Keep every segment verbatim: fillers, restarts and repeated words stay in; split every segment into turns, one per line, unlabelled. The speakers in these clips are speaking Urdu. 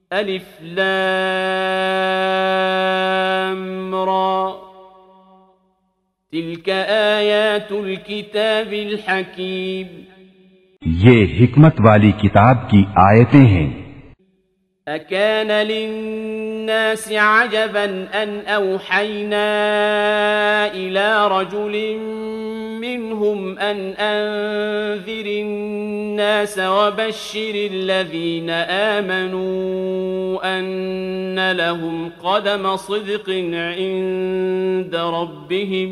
الف لام را تلك آیات الکتاب الحکیم،
یہ حکمت والی کتاب کی آیتیں ہیں۔
اکان للناس عجبا ان اوحینا الى رجل منهم ان انذر الناس وبشر الذين آمنوا ان لهم قدم صدق عند ربهم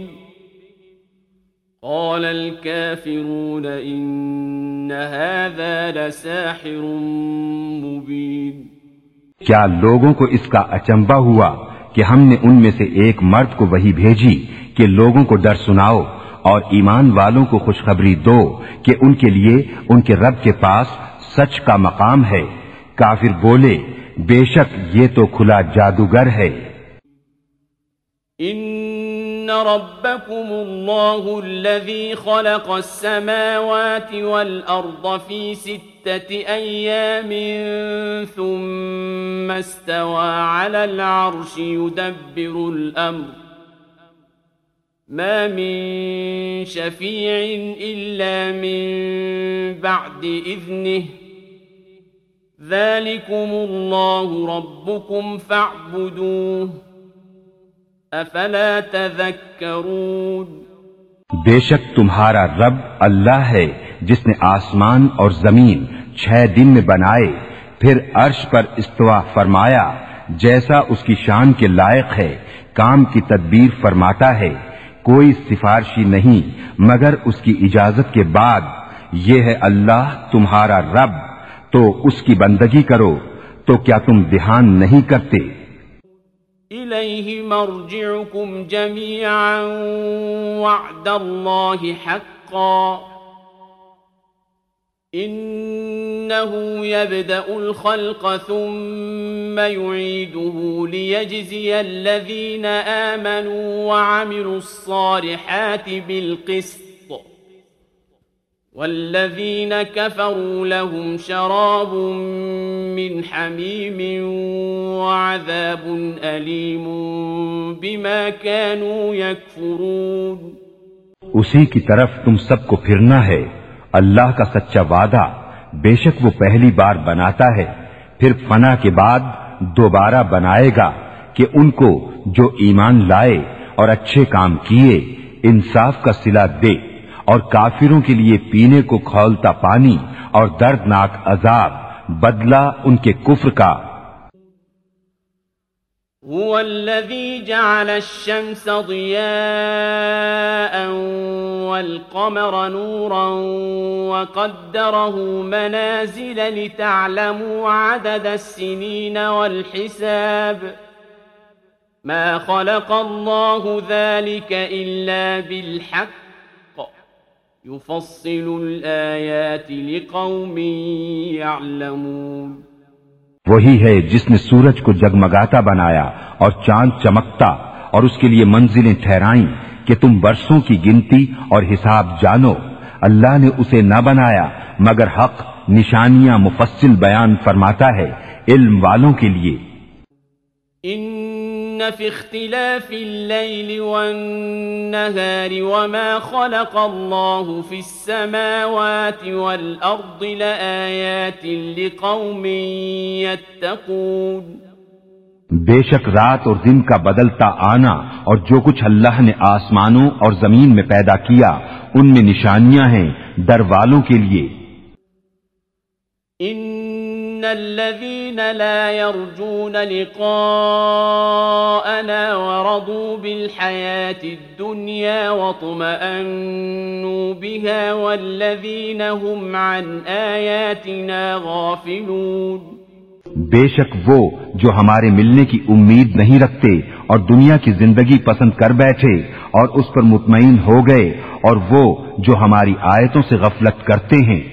قال الكافرون ان هذا لساحر مبين۔
کیا لوگوں کو اس کا اچنبھا ہوا کہ ہم نے ان میں سے ایک مرد کو وحی بھیجی کہ لوگوں کو ڈر سناؤ اور ایمان والوں کو خوشخبری دو کہ ان کے لیے ان کے رب کے پاس سچ کا مقام ہے۔ کافر بولے بے شک یہ تو کھلا جادوگر ہے۔
ان ربکم اللہ الذی خلق السماوات والارض فی ستة ایام ثم استوى على العرش يدبر الامر ما من شفیع الا من بعد اذنه ذلكم اللہ ربکم فاعبدوه افلا تذکرون۔
بے شک تمہارا رب اللہ ہے جس نے آسمان اور زمین چھ دن میں بنائے، پھر عرش پر استوا فرمایا جیسا اس کی شان کے لائق ہے، کام کی تدبیر فرماتا ہے، کوئی سفارشی نہیں مگر اس کی اجازت کے بعد۔ یہ ہے اللہ تمہارا رب، تو اس کی بندگی کرو، تو کیا تم دھیان نہیں کرتے؟
الیہ مرجعکم جمیعا وعد اللہ حقا انه يبدأ الخلق ثم يعيده ليجزي الذين آمنوا وعملوا الصالحات بالقسط والذين كفروا لهم شراب من حميم وعذاب أليم بما كانوا يكفرون۔
اسی کی طرف تم سب کو پھرنا ہے۔ اللہ کا سچا وعدہ بے شک وہ پہلی بار بناتا ہے، پھر فنا کے بعد دوبارہ بنائے گا کہ ان کو جو ایمان لائے اور اچھے کام کیے انصاف کا صلہ دے، اور کافروں کے لیے پینے کو کھولتا پانی اور دردناک عذاب بدلہ ان کے کفر کا۔
هو الذي جعل الشمس ضياء والقمر نورا وقدره منازل لتعلموا عدد السنين والحساب ما خلق الله ذلك إلا بالحق يفصل الآيات لقوم يعلمون۔
وہی ہے جس نے سورج کو جگمگاتا بنایا اور چاند چمکتا اور اس کے لیے منزلیں ٹھہرائیں کہ تم برسوں کی گنتی اور حساب جانو۔ اللہ نے اسے نہ بنایا مگر حق نشانیاں مفصل بیان فرماتا ہے علم والوں کے لیے۔
ان في اختلاف الليل والنهار وما خلق الله في السماوات والأرض لآيات لقوم يتقون۔
بے شک رات اور دن کا بدلتا آنا اور جو کچھ اللہ نے آسمانوں اور زمین میں پیدا کیا ان میں نشانیاں ہیں ڈر والوں کے لیے۔
ان الذين لا يرجون لقاءنا ورضوا بالحياة الدنيا واطمأنوا بها والذين هم عن آياتنا غافلون۔
بے شک وہ جو ہمارے ملنے کی امید نہیں رکھتے اور دنیا کی زندگی پسند کر بیٹھے اور اس پر مطمئن ہو گئے، اور وہ جو ہماری آیتوں سے غفلت کرتے ہیں۔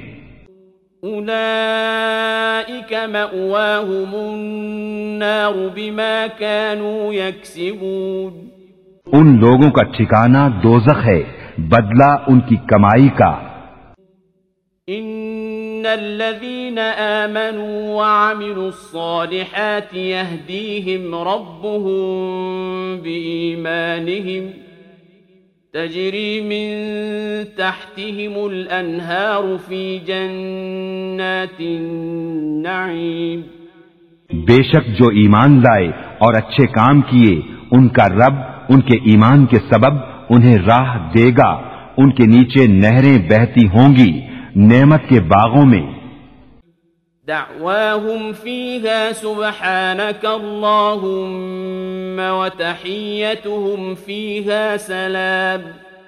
اولئک مأواہم النار بما كانوا یکسبون۔
ان لوگوں کا ٹھکانہ دوزخ ہے بدلہ ان کی کمائی کا۔
ان الذين آمنوا وعملوا الصالحات يهديهم ربهم بإيمانهم تجري من تحتهم الأنهار في جنات النعيم.
بے شک جو ایمان لائے اور اچھے کام کیے ان کا رب ان کے ایمان کے سبب انہیں راہ دے گا، ان کے نیچے نہریں بہتی ہوں گی نعمت کے باغوں میں.
دعواهم فيها سبحانك اللهم وتحيتهم فيها سلام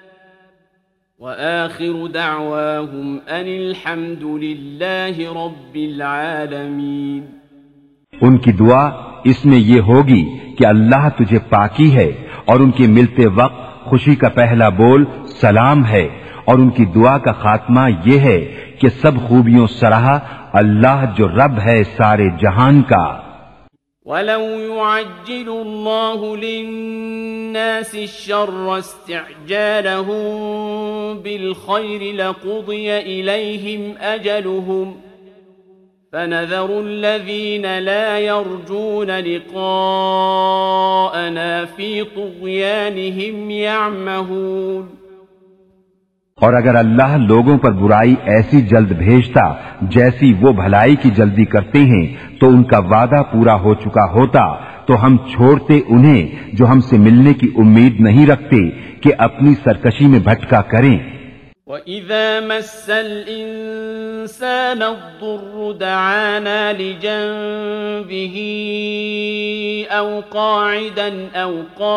وآخر دعواهم أن الحمد لله رب العالمين.
ان کی دعا اس میں یہ ہوگی کہ اللہ تجھے پاکی ہے، اور ان کے ملتے وقت خوشی کا پہلا بول سلام ہے، اور ان کی دعا کا خاتمہ یہ ہے کہ سب خوبیوں سراہا اللہ جو رب ہے سارے جہان کا.
وَلَوْ يُعَجِّلُ اللَّهُ لِلنَّاسِ الشَّرَّ اسْتِعْجَالَهُم بِالْخَيْرِ لَقُضِيَ إِلَيْهِمْ أَجَلُهُمْ فَنَذَرُ الَّذِينَ لَا يَرْجُونَ لِقَاءَنَا فِي طُغْيَانِهِمْ يَعْمَهُونَ.
اور اگر اللہ لوگوں پر برائی ایسی جلد بھیجتا جیسی وہ بھلائی کی جلدی کرتے ہیں تو ان کا وعدہ پورا ہو چکا ہوتا تو ہم چھوڑتے انہیں جو ہم سے ملنے کی امید نہیں رکھتے کہ اپنی سرکشی میں بھٹکا کریں.
وَإِذَا مَسَّ الْإِنسَانَ الضُّرُّ دَعَانَا لِجَنبِهِ أَوْ قَاعِدًا أَوْ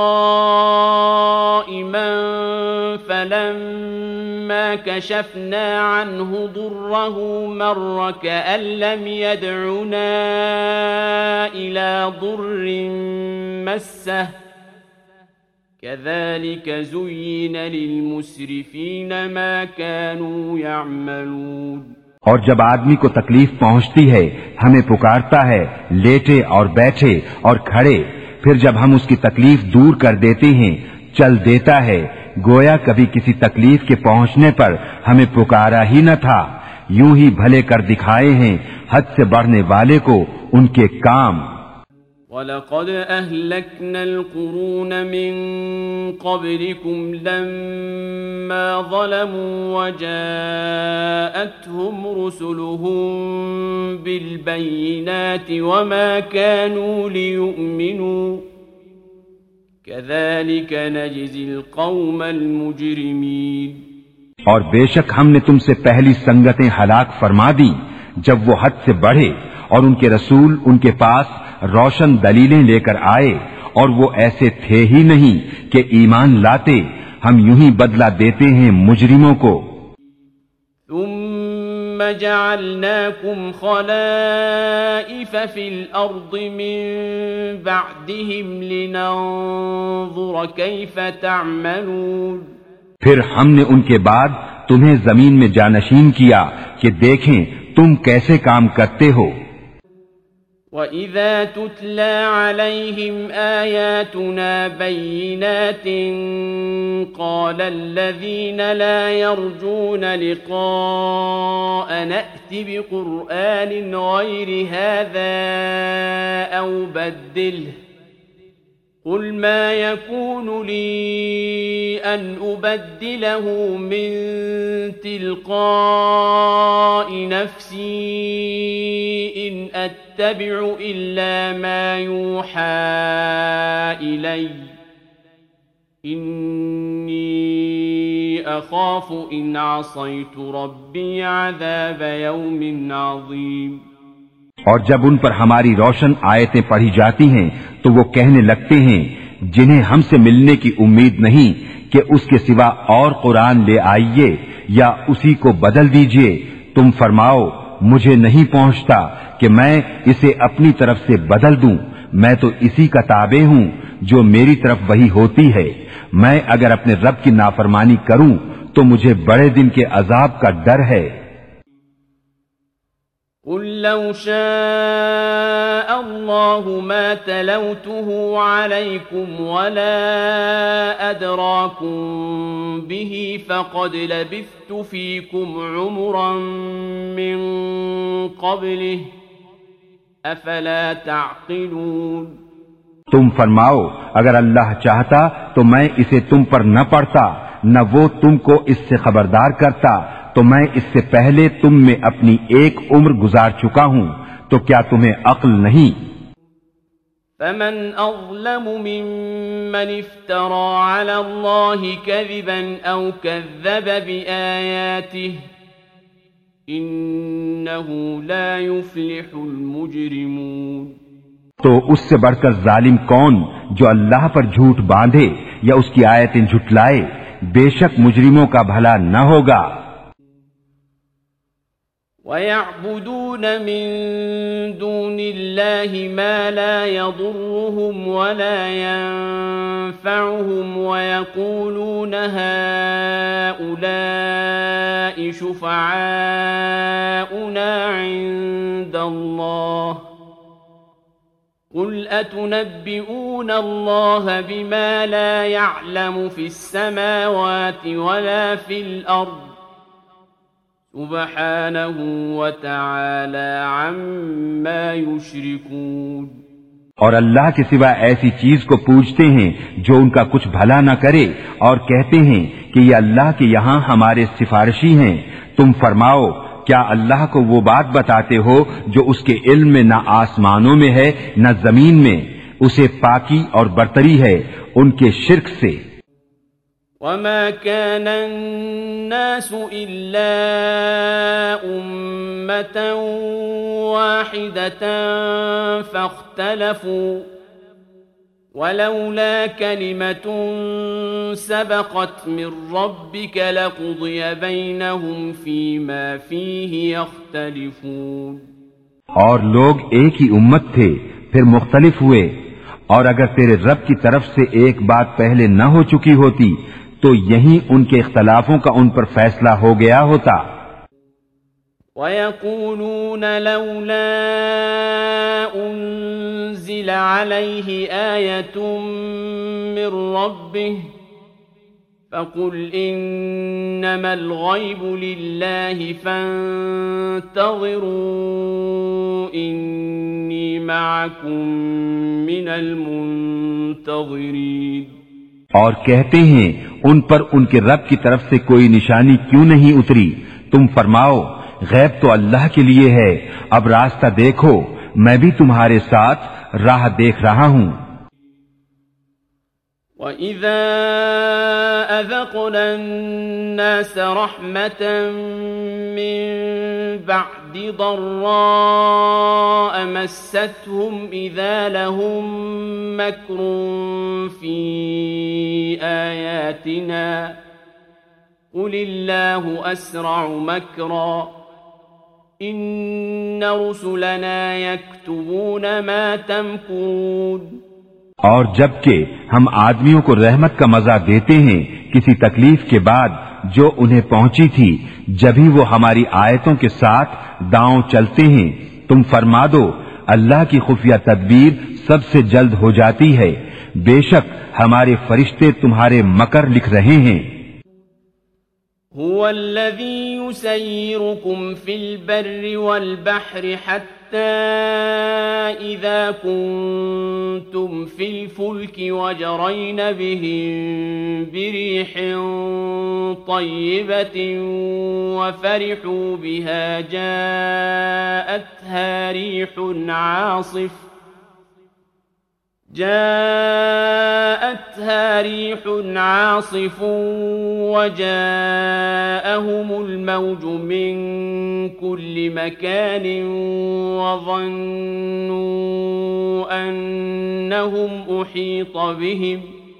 قَائِمًا فَلَمَّا كَشَفْنَا عَنْهُ ضُرَّهُ مَرَّ كَأَن لَّمْ يَدْعُنَا إِلَى ضُرٍّ مَّسَّهُ كَذَلِكَ زُيِّنَ لِلْمُسْرِفِينَ مَا كَانُوا يَعْمَلُونَ.
اور جب آدمی کو تکلیف پہنچتی ہے ہمیں پکارتا ہے لیٹے اور بیٹھے اور کھڑے، پھر جب ہم اس کی تکلیف دور کر دیتے ہیں چل دیتا ہے گویا کبھی کسی تکلیف کے پہنچنے پر ہمیں پکارا ہی نہ تھا. یوں ہی بھلے کر دکھائے ہیں حد سے بڑھنے والے کو ان کے کام.
وَلَقَدْ أَهْلَكْنَا الْقُرُونَ مِنْ قَبْلِكُمْ لَمَّا ظَلَمُوا وَجَاءَتْهُمْ رُسُلُهُم بِالْبَيِّنَاتِ وَمَا كَانُوا لِيُؤْمِنُوا كَذَلِكَ نَجْزِي الْقَوْمَ الْمُجْرِمِينَ.
اور بے شک ہم نے تم سے پہلی سنگتیں ہلاک فرما دی جب وہ حد سے بڑھے اور ان کے رسول ان کے پاس روشن دلیلیں لے کر آئے اور وہ ایسے تھے ہی نہیں کہ ایمان لاتے. ہم یوں ہی بدلہ دیتے ہیں مجرموں کو.
ثم جعلناكم خلائف في الأرض من بعدهم لننظر كيف تعملون.
پھر ہم نے ان کے بعد تمہیں زمین میں جانشین کیا کہ دیکھیں تم کیسے کام کرتے ہو.
وَإِذَا تُتْلَى عَلَيْهِمْ آيَاتُنَا بَيِّنَاتٍ قَالَ الَّذِينَ لَا يَرْجُونَ لِقَاءَنَا ائْتِ بِقُرْآنٍ غَيْرِ هَذَا أَوْ بَدِّلْهُ قُلْ مَا يَكُونُ لِي أَنْ أُبَدِّلَهُ مِنْ تِلْقَاءِ نَفْسِي إِنْ أَتَّبِعُ إِلَّا مَا يُوحَى إِلَيَّ إِنِّي أَخَافُ إِنْ عَصَيْتُ رَبِّي عَذَابَ يَوْمٍ عَظِيمٍ.
اور جب ان پر ہماری روشن آیتیں پڑھی جاتی ہیں تو وہ کہنے لگتے ہیں جنہیں ہم سے ملنے کی امید نہیں کہ اس کے سوا اور قرآن لے آئیے یا اسی کو بدل دیجئے. تم فرماؤ مجھے نہیں پہنچتا کہ میں اسے اپنی طرف سے بدل دوں. میں تو اسی کا تابع ہوں جو میری طرف وحی ہوتی ہے. میں اگر اپنے رب کی نافرمانی کروں تو مجھے بڑے دن کے عذاب کا ڈر ہے.
قُل لَّوْ شَاءَ الله ما تلوته عليكم ولا أدراكم به فقد لبثت فيكم عمرا من قبله أفلا تعقلون.
تم فرماؤ اگر اللہ چاہتا تو میں اسے تم پر نہ پڑھتا نہ وہ تم کو اس سے خبردار کرتا تو میں اس سے پہلے تم میں اپنی ایک عمر گزار چکا ہوں تو کیا تمہیں عقل نہیں؟
فمن أظلم ممن افترى على الله كذبا أو كذب بآياته إنه لا يفلح المجرمون.
تو اس سے بڑھ کر ظالم کون جو اللہ پر جھوٹ باندھے یا اس کی آیتیں جھٹلائے، بے شک مجرموں کا بھلا نہ ہوگا.
وَيَعْبُدُونَ مِن دُونِ اللَّهِ مَا لَا يَضُرُّهُمْ وَلَا يَنفَعُهُمْ وَيَقُولُونَ هَؤُلَاءِ شُفَعَاؤُنَا عِندَ اللَّهِ قُلْ أَتُنَبِّئُونَ اللَّهَ بِمَا لَا يَعْلَمُ فِي السَّمَاوَاتِ وَلَا فِي الْأَرْضِ سبحانه وتعالى عما يشركون.
اور اللہ کے سوا ایسی چیز کو پوجتے ہیں جو ان کا کچھ بھلا نہ کرے اور کہتے ہیں کہ یہ اللہ کے یہاں ہمارے سفارشی ہیں. تم فرماؤ کیا اللہ کو وہ بات بتاتے ہو جو اس کے علم میں نہ آسمانوں میں ہے نہ زمین میں؟ اسے پاکی اور برتری ہے ان کے شرک سے.
وَمَا كَانَ النَّاسُ إِلَّا أُمَّةً وَاحِدَةً فَاخْتَلَفُوا وَلَوْلَا كَلِمَةٌ سَبَقَتْ مِنْ رَبِّكَ لَقُضِيَ بَيْنَهُمْ فِيمَا فِيهِ يَخْتَلِفُونَ.
اور لوگ ایک ہی امت تھے پھر مختلف ہوئے، اور اگر تیرے رب کی طرف سے ایک بات پہلے نہ ہو چکی ہوتی تو یہیں ان کے اختلافوں کا ان پر فیصلہ ہو گیا ہوتا.
وَيَقُولُونَ لَوْلَا أُنزِلَ عَلَيْهِ آيَةٌ مِّن رَّبِّهِ فَقُلْ إِنَّمَا الْغَيْبُ لِلَّهِ فَانتَظِرُوا إِنِّي مَعَكُم مِّنَ الْمُنتَظِرِينَ.
اور کہتے ہیں ان پر ان کے رب کی طرف سے کوئی نشانی کیوں نہیں اتری؟ تم فرماؤ غیب تو اللہ کے لیے ہے، اب راستہ دیکھو، میں بھی تمہارے ساتھ راہ دیکھ رہا ہوں.
وَإِذَا أَذَقْنَا النَّاسَ رَحْمَةً مِّن بَعْدِ ضَرَّاءَ مَسَّتْهُمْ إِذَا لَهُم مَّكْرٌ فِي آيَاتِنَا قُلِ اللَّهُ أَسْرَعُ مَكْرًا إِنَّ رُسُلَنَا يَكْتُبُونَ مَا تَمْكُرُونَ.
اور جبکہ ہم آدمیوں کو رحمت کا مزہ دیتے ہیں کسی تکلیف کے بعد جو انہیں پہنچی تھی، جبھی وہ ہماری آیتوں کے ساتھ داؤں چلتے ہیں. تم فرما دو اللہ کی خفیہ تدبیر سب سے جلد ہو جاتی ہے، بے شک ہمارے فرشتے تمہارے مکر لکھ رہے ہیں.
هو الذي يسيركم في البر والبحر حتى إذا كنتم في الفلك وجرين بهم بريح طيبة وفرحوا بها جاءتها ريح عاصف جاءتها ريح عاصف وجاءهم الموج من كل مكان وظنوا أنهم أحيط بهم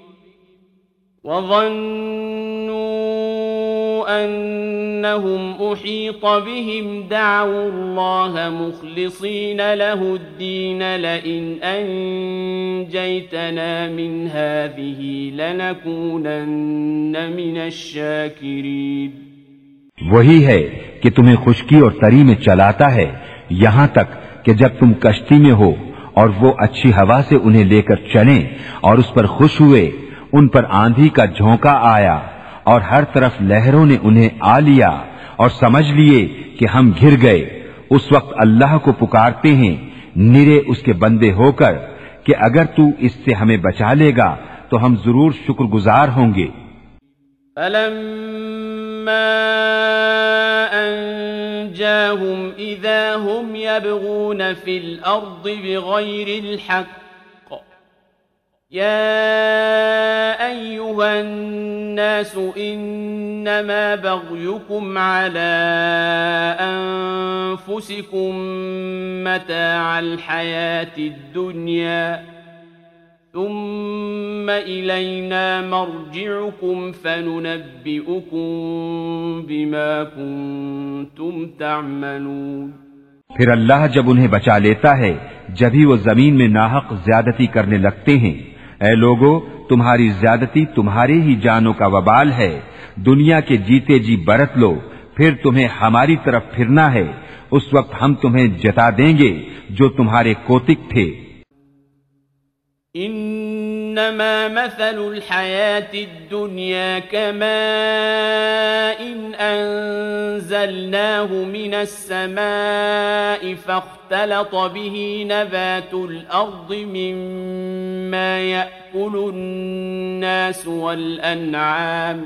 وظنوا أنهم أحيط بهم دعوا الله مخلصين له الدين لئن أنجيتنا من هذه لنكونن من الشاكرين.
وہی ہے کہ تمہیں خشکی اور تری میں چلاتا ہے یہاں تک کہ جب تم کشتی میں ہو اور وہ اچھی ہوا سے انہیں لے کر چلیں اور اس پر خوش ہوئے، ان پر آندھی کا جھونکا آیا اور ہر طرف لہروں نے انہیں آ لیا اور سمجھ لیے کہ ہم گر گئے، اس وقت اللہ کو پکارتے ہیں نرے اس کے بندے ہو کر کہ اگر تو اس سے ہمیں بچا لے گا تو ہم ضرور شکر گزار ہوں گے۔
فَلَمَّا أَنْجَاهُمْ إِذَا هُمْ يَبْغُونَ فِي الْأَرْضِ بِغَيْرِ الْحَقِّ يَا أَيُّهَا النَّاسُ إِنَّمَا بَغْيُكُمْ عَلَى أَنفُسِكُمْ مَتَاعَ الْحَيَاةِ الدُّنْيَا ثُمَّ إِلَيْنَا مَرْجِعُكُمْ فَنُنَبِّئُكُم بِمَا كُنتُمْ تَعْمَلُونَ۔
پھر اللہ جب انہیں بچا لیتا ہے جبھی وہ زمین میں ناحق زیادتی کرنے لگتے ہیں۔ اے لوگو، تمہاری زیادتی تمہاری ہی جانوں کا وبال ہے، دنیا کے جیتے جی برت لو، پھر تمہیں ہماری طرف پھرنا ہے، اس وقت ہم تمہیں جتا دیں گے جو تمہارے کوتک تھے۔
انما مثل الحياة الدنيا كماء انزلناه من السماء فاختلط به نبات الارض مما يأكل الناس والانعام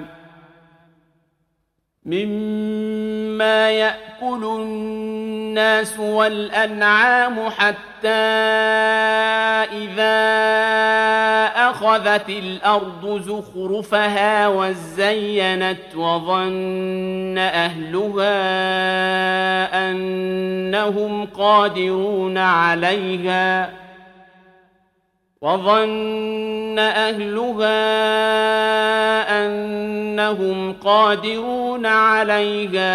مما يأكل الناس والأنعام حتى إذا أخذت الأرض زخرفها وزينت وظن أهلها أنهم قادرون عليها وظن أهلها أنهم قادرون عليها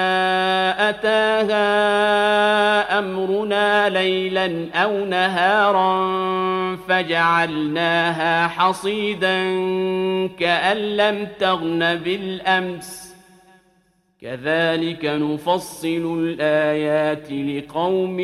أتاها أمرنا ليلا أو نهارا فجعلناها حصيدا كأن لم تغن بالأمس كذلك نفصل الآيات لقوم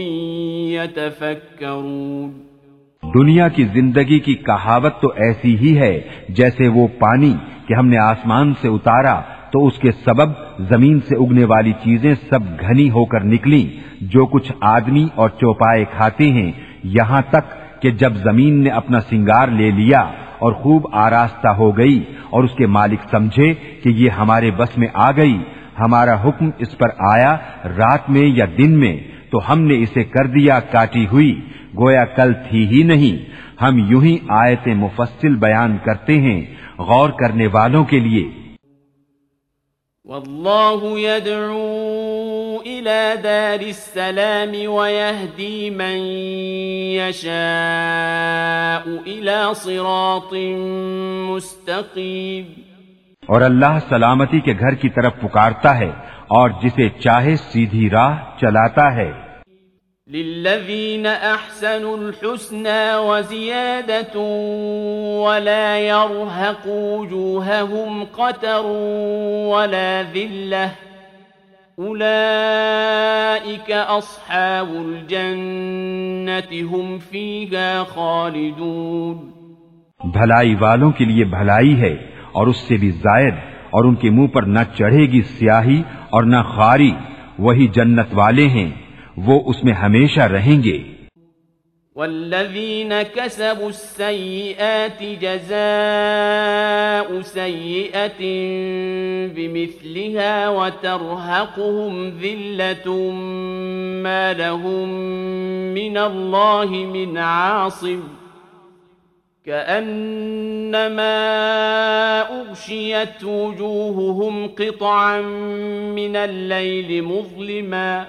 يتفكرون۔
دنیا کی زندگی کی کہاوت تو ایسی ہی ہے جیسے وہ پانی کہ ہم نے آسمان سے اتارا تو اس کے سبب زمین سے اگنے والی چیزیں سب گھنی ہو کر نکلیں، جو کچھ آدمی اور چوپائے کھاتے ہیں، یہاں تک کہ جب زمین نے اپنا سنگار لے لیا اور خوب آراستہ ہو گئی اور اس کے مالک سمجھے کہ یہ ہمارے بس میں آ گئی، ہمارا حکم اس پر آیا رات میں یا دن میں، تو ہم نے اسے کر دیا کاٹی ہوئی گویا کل تھی ہی نہیں۔ ہم یوں ہی آیتیں مفصل بیان کرتے ہیں غور کرنے والوں کے لیے۔
واللہ يدعو إلى دار السلام ويهدي من يشاء إلى صراط مستقيم۔
اور اللہ سلامتی کے گھر کی طرف پکارتا ہے اور جسے چاہے سیدھی راہ چلاتا ہے۔
للذین احسنوا الحسنى وزیادة ولا يرهق وجوههم قتر ولا ذلة اولئک اصحاب الجنة هم فیہا خالدون۔
بھلائی والوں کے لیے بھلائی ہے اور اس سے بھی زائد، اور ان کے منہ پر نہ چڑھے گی سیاہی اور نہ خاری، وہی جنت والے ہیں، وہ اس میں ہمیشہ رہیں گے۔
والذین کسبوا السیئات جزاء سیئۃ بمثلها وترهقهم ذلة ما لهم من اللہ من عاصم كأنما أغشيت وجوههم قطعا من الليل مظلما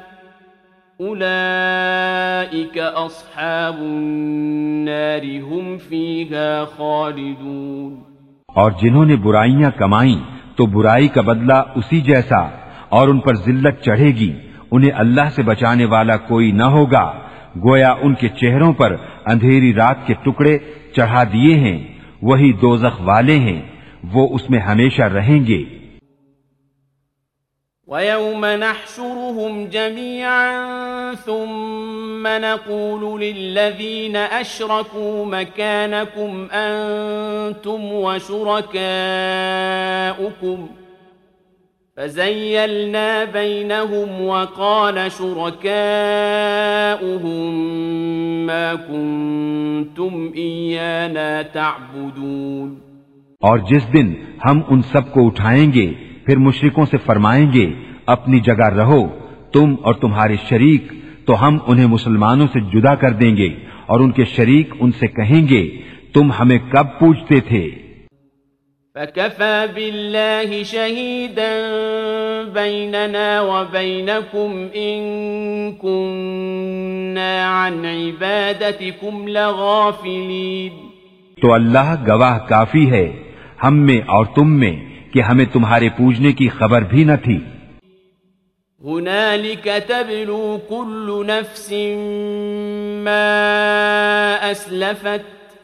أولئك أصحاب النار هم فيها خالدون۔
اور جنہوں نے برائیاں کمائیں تو برائی کا بدلہ اسی جیسا، اور ان پر ذلت چڑھے گی، انہیں اللہ سے بچانے والا کوئی نہ ہوگا، گویا ان کے چہروں پر اندھیری رات کے ٹکڑے چڑھا دیے ہیں، وہی دوزخ والے ہیں، وہ اس میں ہمیشہ رہیں گے۔
وَيَوْمَ نَحْشُرُهُمْ جَمِيعًا ثُمَّ نَقُولُ لِلَّذِينَ أَشْرَكُوا مَكَانَكُمْ أَنْتُمْ وَشُرَكَاؤُكُمْ فَزَيَّلْنَا بَيْنَهُمْ وَقَالَ شُرَكَاؤُهُمْ مَا كُنْتُمْ إِيَّانَا تَعْبُدُونَ
اور جس دن ہم ان سب کو اٹھائیں گے پھر مشرکوں سے فرمائیں گے اپنی جگہ رہو تم اور تمہارے شریک، تو ہم انہیں مسلمانوں سے جدا کر دیں گے اور ان کے شریک ان سے کہیں گے تم ہمیں کب پوجتے تھے؟
فَكَفَى بِاللَّهِ شَهِيدًا بَيْنَنَا وَبَيْنَكُمْ إِن كُنَّا عَنْ عِبَادَتِكُمْ لَغَافِلِينَ
تو اللہ گواہ کافی ہے ہم میں اور تم میں کہ ہمیں تمہارے پوجنے کی خبر بھی نہ تھی۔
هُنَالِكَ تَبْلُو كُلُّ نَفْسٍ مَا أَسْلَفَتْ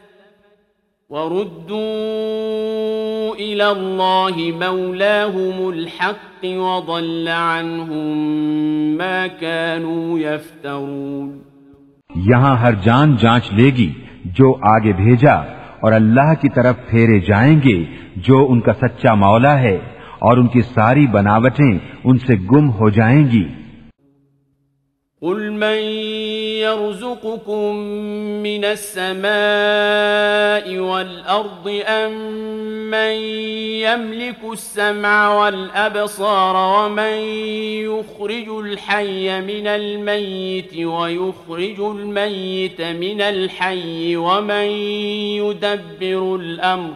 وَرُدُّوا إِلَى اللَّهِ مَوْلَاهُمُ الْحَقِّ وَضَلَّ عَنْهُمْ مَا كَانُوا يَفْتَرُونَ۔
یہاں ہر جان جانچ لے گی جو آگے بھیجا، اور اللہ کی طرف پھیرے جائیں گے جو ان کا سچا مولا ہے، اور ان کی ساری بناوٹیں ان سے گم ہو جائیں گی۔
قُلْ مَنْ يَرْزُقُكُمْ مِنَ السَّمَاءِ وَالْأَرْضِ أَمْ مَنْ يَمْلِكُ السَّمْعَ وَالْأَبْصَارَ وَمَنْ يُخْرِجُ الْحَيَّ مِنَ الْمَيِّتِ وَيُخْرِجُ الْمَيِّتَ مِنَ الْحَيِّ وَمَنْ يُدَبِّرُ الْأَمْرَ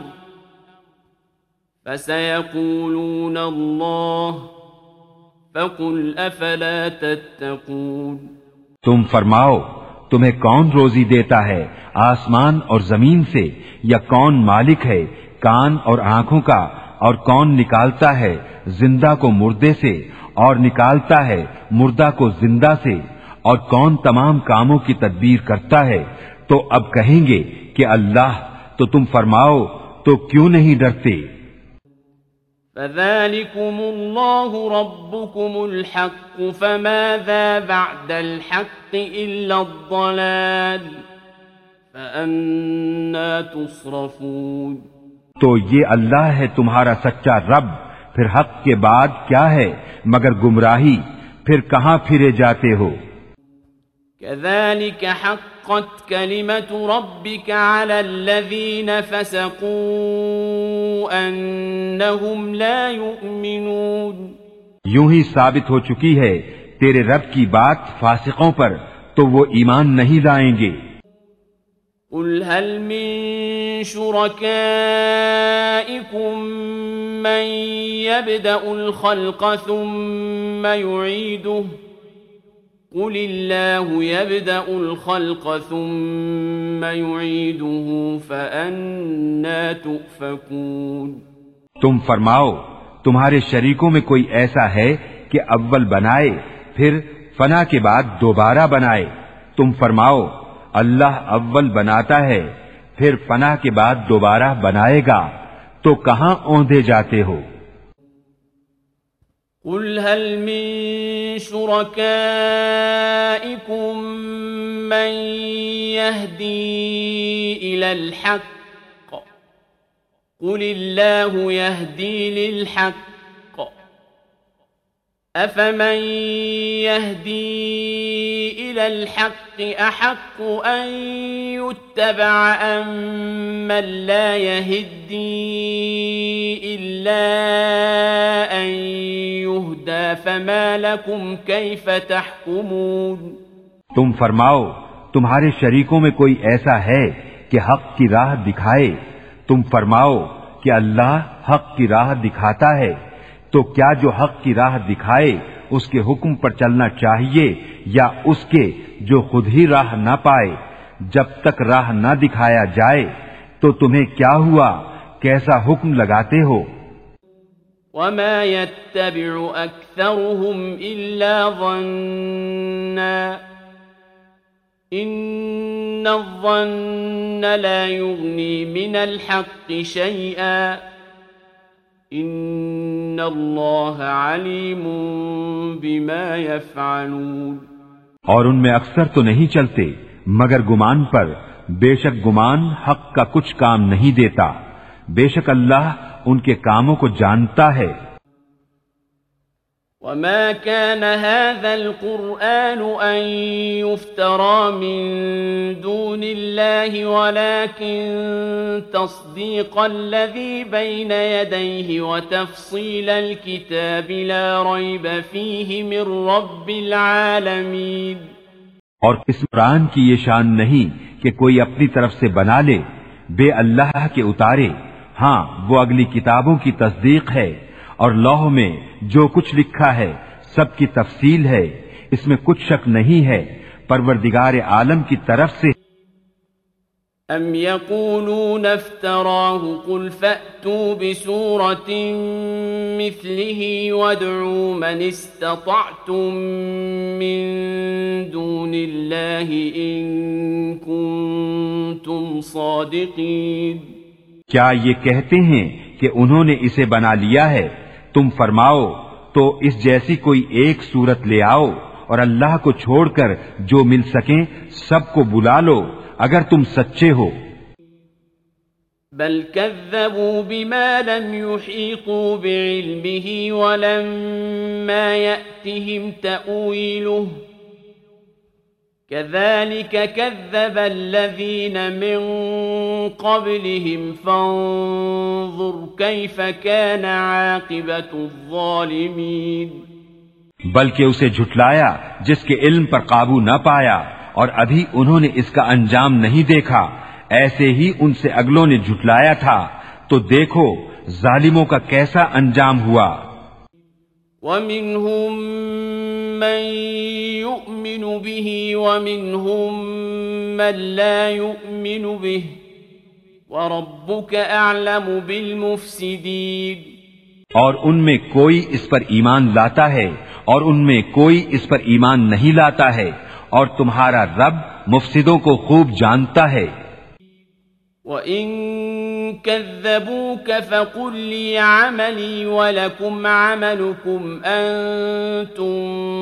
فَسَيَقُولُونَ اللَّهُ فَقُلْ أَفَلَا تَتَّقُونَ۔
تم فرماؤ تمہیں کون روزی دیتا ہے آسمان اور زمین سے، یا کون مالک ہے کان اور آنکھوں کا، اور کون نکالتا ہے زندہ کو مردے سے اور نکالتا ہے مردہ کو زندہ سے، اور کون تمام کاموں کی تدبیر کرتا ہے؟ تو اب کہیں گے کہ اللہ، تو تم فرماؤ تو کیوں نہیں ڈرتے؟
فَذَلِكُمُ اللَّهُ رَبُّكُمُ الْحَقُّ فَمَاذَا بَعْدَ الْحَقِّ إِلَّا الضَّلَالُ فَأَنَّى تُصْرَفُونَ۔
تو یہ اللہ ہے تمہارا سچا رب، پھر حق کے بعد کیا ہے مگر گمراہی، پھر کہاں پھرے جاتے ہو؟
كَذَلِكَ حَقَّتْ كَلِمَةُ رَبِّكَ عَلَى الَّذِينَ فَسَقُوا أَنَّهُمْ لَا يُؤْمِنُونَ۔
یوں ہی ثابت ہو چکی ہے تیرے رب کی بات فاسقوں پر، تو وہ ایمان نہیں لائیں گے۔
قُلْ هَلْ مِن شُرَكَائِكُم مَّن يَبْدَأُ الْخَلْقَ ثُمَّ يُعِيدُهُ قُلِ اللَّهُ يَبْدَأُ الْخَلْقَ ثُمَّ يُعِيدُهُ فَأَنَّى تُؤْفَكُونَ۔
تم فرماؤ تمہارے شریکوں میں کوئی ایسا ہے کہ اول بنائے پھر فنا کے بعد دوبارہ بنائے؟ تم فرماؤ اللہ اول بناتا ہے پھر فنا کے بعد دوبارہ بنائے گا، تو کہاں اوندے جاتے ہو؟
قُلْ هَلْ مِن شُرَكَائِكُم مَّن يَهْدِي إِلَى الْحَقِّ قُلِ اللَّهُ يَهْدِي لِلْحَقِّ أَفَمَن يَهْدِي إِلَى الْحَقِّ أَحَقُّ أَن يُتَّبَعَ أَمَّن لَّا يَهِدِّي إِلَّا أَن يُهْدَىٰ فَمَا لَكُمْ كَيْفَ تَحْكُمُونَ۔
تم فرماؤ تمہارے شریکوں میں کوئی ایسا ہے کہ حق کی راہ دکھائے؟ تم فرماؤ کہ اللہ حق کی راہ دکھاتا ہے، تو کیا جو حق کی راہ دکھائے اس کے حکم پر چلنا چاہیے، یا اس کے جو خود ہی راہ نہ پائے؟ جب تک راہ نہ دکھایا جائے تو تمہیں کیا ہوا، کیسا حکم لگاتے ہو؟
وَمَا يَتَّبِعُ أَكْثَرُهُمْ إِلَّا ظَنًّا إِنَّ الظَّنَّ لَا يُغْنِي مِنَ الْحَقِّ شَيْئًا إِنَّ إن الله عليم بما يفعلون۔
اور ان میں اکثر تو نہیں چلتے مگر گمان پر، بے شک گمان حق کا کچھ کام نہیں دیتا، بے شک اللہ ان کے کاموں کو جانتا ہے۔
وما كان هذا القرآن أن يفترى من دون الله ولكن تصديق الذي بين يديه وتفصيل الكتاب لا ريب فيه من رب العالمين۔
اور اس قرآن کی یہ شان نہیں کہ کوئی اپنی طرف سے بنا لے، بے اللہ کے اتارے، ہاں وہ اگلی کتابوں کی تصدیق ہے، اور لوح میں جو کچھ لکھا ہے سب کی تفصیل ہے، اس میں کچھ شک نہیں ہے، پروردگار عالم کی طرف سے۔
ام یقولون افتراه قل فأتوا بسورة مثله وادعوا من استطعتم من دون الله ان كنتم صادقین۔
کیا یہ کہتے ہیں کہ انہوں نے اسے بنا لیا ہے؟ تم فرماؤ تو اس جیسی کوئی ایک صورت لے آؤ، اور اللہ کو چھوڑ کر جو مل سکیں سب کو بلا لو اگر تم سچے ہو۔
بل كذبوا بما لم يحيطوا بعلمه ولما يأتهم تأويله كذلك كذب الذين من قبلهم فانظر كيف كان عاقبة الظالمين۔
بلکہ اسے جھٹلایا جس کے علم پر قابو نہ پایا، اور ابھی انہوں نے اس کا انجام نہیں دیکھا، ایسے ہی ان سے اگلوں نے جھٹلایا تھا، تو دیکھو ظالموں کا کیسا انجام ہوا۔
وَمِنْهُمْ مَنْ يُؤْمِنُ بِهِ وَمِنْهُمْ مَنْ لَا يُؤْمِنُ بِهِ وَرَبُّكَ أَعْلَمُ بِالْمُفْسِدِينَ۔
اور ان میں کوئی اس پر ایمان لاتا ہے اور ان میں کوئی اس پر ایمان نہیں لاتا ہے، اور تمہارا رب مفسدوں کو خوب جانتا ہے۔
وَإِن كَذَّبُوكَ فَقُل لِّي عَمَلِي وَلَكُمْ عَمَلُكُمْ أَنتُم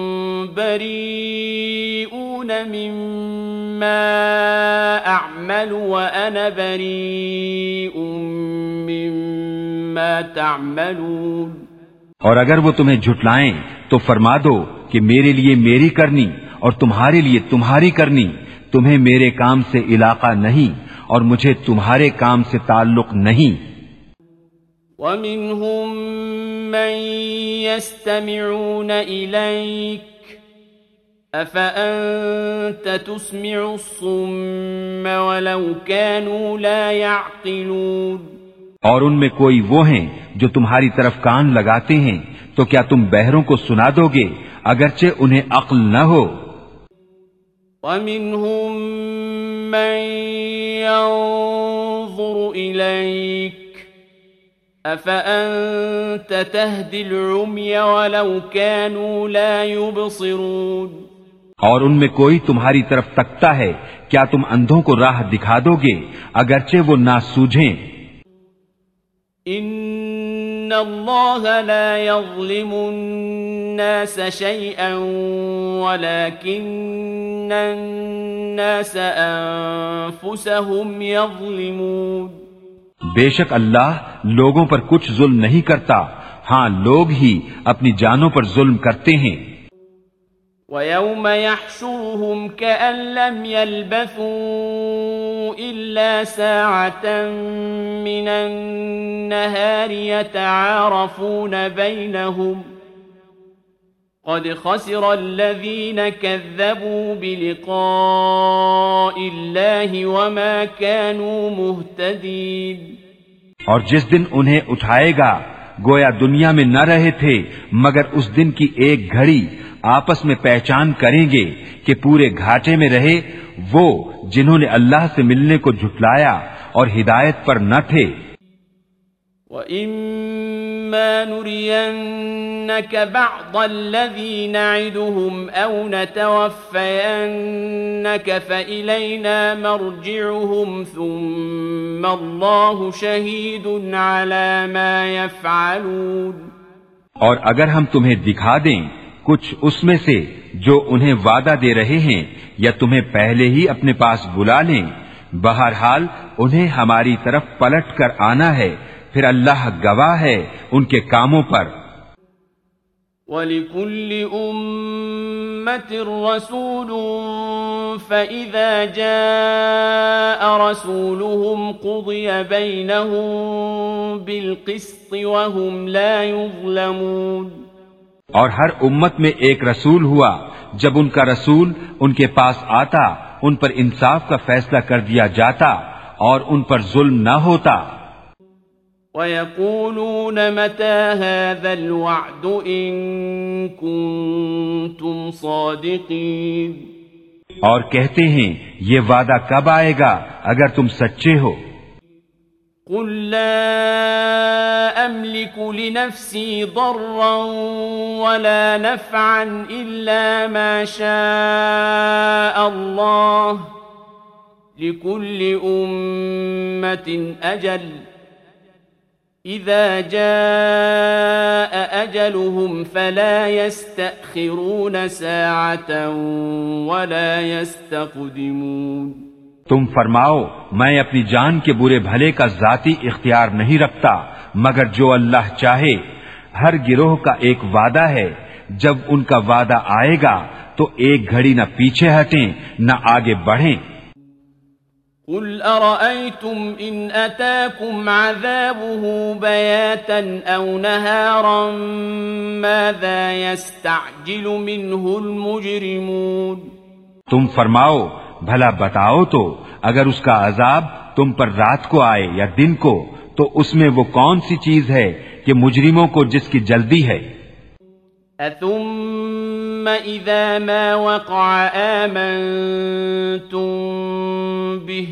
بَرِيئُونَ مِمَّا أَعْمَلُ وَأَنَا بَرِيءٌ مِّمَّا تَعْمَلُونَ۔
اور اگر وہ تمہیں جھٹلائیں تو فرما دو کہ میرے لیے میری کرنی اور تمہارے لیے تمہاری کرنی، تمہیں میرے کام سے علاقہ نہیں اور مجھے تمہارے کام سے تعلق نہیں۔
وَمِنْهُمْ مَنْ يَسْتَمِعُونَ إِلَيْكَ أَفَأَنْتَ تُسْمِعُ الصُّمَّ وَلَوْ كَانُوا لَا يَعْقِلُونَ۔
اور ان میں کوئی وہ ہیں جو تمہاری طرف کان لگاتے ہیں، تو کیا تم بہروں کو سنا دو گے اگرچہ انہیں عقل نہ ہو؟
وَمِنْهُمْ مَنْ يَنْظُرُ إِلَيْكَ أَفَأَنْتَ تَهْدِي الْعُمْيَ وَلَوْ كَانُوا لَا يُبْصِرُونَ۔
اور ان میں کوئی تمہاری طرف تکتا ہے، کیا تم اندھوں کو راہ دکھا دو گے اگرچہ وہ نہ سوجھیں؟
ان اللہ لا يظلم الناس شيئا ولكن الناس انفسهم يظلمون۔
بے شک اللہ لوگوں پر کچھ ظلم نہیں کرتا، ہاں لوگ ہی اپنی جانوں پر ظلم کرتے ہیں۔
وَيَوْمَ يَحْشُرُهُمْ كَأَن لَّمْ يَلْبَثُوا إِلَّا سَاعَةً مِّنَ النَّهَارِ يَتَعَارَفُونَ بَيْنَهُمْ قَدْ خَسِرَ الَّذِينَ كَذَّبُوا بِلِقَاءِ اللَّهِ وَمَا كَانُوا مُهْتَدِينَ۔
اور جس دن انہیں اٹھائے گا گویا دنیا میں نہ رہے تھے، مگر اس دن کی ایک گھڑی آپس میں پہچان کریں گے کہ پورے گھاٹے میں رہے وہ جنہوں نے اللہ سے ملنے کو جھٹلایا اور ہدایت پر نہ تھے۔
وَإِمَّا نُرِيَنَّكَ بَعْضَ الَّذِي نَعِدُهُمْ أَوْ نَتَوَفَّيَنَّكَ فَإِلَيْنَا مَرْجِعُهُمْ ثُمَّ اللَّهُ شَهِيدٌ عَلَى مَا يَفْعَلُونَ۔
اور اگر ہم تمہیں دکھا دیں کچھ اس میں سے جو انہیں وعدہ دے رہے ہیں یا تمہیں پہلے ہی اپنے پاس بلا لیں، بہرحال انہیں ہماری طرف پلٹ کر آنا ہے، پھر اللہ گواہ ہے ان کے کاموں پر۔
وَلِكُلِّ أُمَّةٍ رَّسُولٌ فَإِذَا جَاءَ رَسُولُهُمْ قُضِيَ بَيْنَهُم بِالْقِسْطِ وَهُمْ لَا يُظْلَمُونَ۔
اور ہر امت میں ایک رسول ہوا، جب ان کا رسول ان کے پاس آتا ان پر انصاف کا فیصلہ کر دیا جاتا اور ان پر ظلم نہ ہوتا۔
وَيَقُولُونَ مَتَى هَذَا الْوَعْدُ إِن كُنتُمْ صَادِقِينَ،
اور کہتے ہیں یہ وعدہ کب آئے گا اگر تم سچے ہو۔
قُل لَّا أَمْلِكُ لِنَفْسِي ضَرًّا وَلَا نَفْعًا إِلَّا مَا شَاءَ اللَّهُ لِكُلِّ أُمَّةٍ أَجَلٌ إِذَا جَاءَ أَجَلُهُمْ فَلَا يَسْتَأْخِرُونَ سَاعَةً وَلَا يَسْتَقْدِمُونَ۔
تم فرماؤ میں اپنی جان کے برے بھلے کا ذاتی اختیار نہیں رکھتا مگر جو اللہ چاہے۔ ہر گروہ کا ایک وعدہ ہے، جب ان کا وعدہ آئے گا تو ایک گھڑی نہ پیچھے ہٹیں نہ آگے بڑھیں۔
قُلْ أَرَأَيْتُمْ إِنْ أَتَاكُمْ عَذَابُهُ بَيَاتًا أَوْ نَهَارًا مَاذَا يَسْتَعْجِلُ مِنْهُ الْمُجْرِمُونَ۔
تم فرماؤ بھلا بتاؤ تو اگر اس کا عذاب تم پر رات کو آئے یا دن کو تو اس میں وہ کون سی چیز ہے کہ مجرموں کو جس کی جلدی ہے۔
أَثُمَّ إِذَا مَا وَقَعَ آمَنْتُمْ بِهِ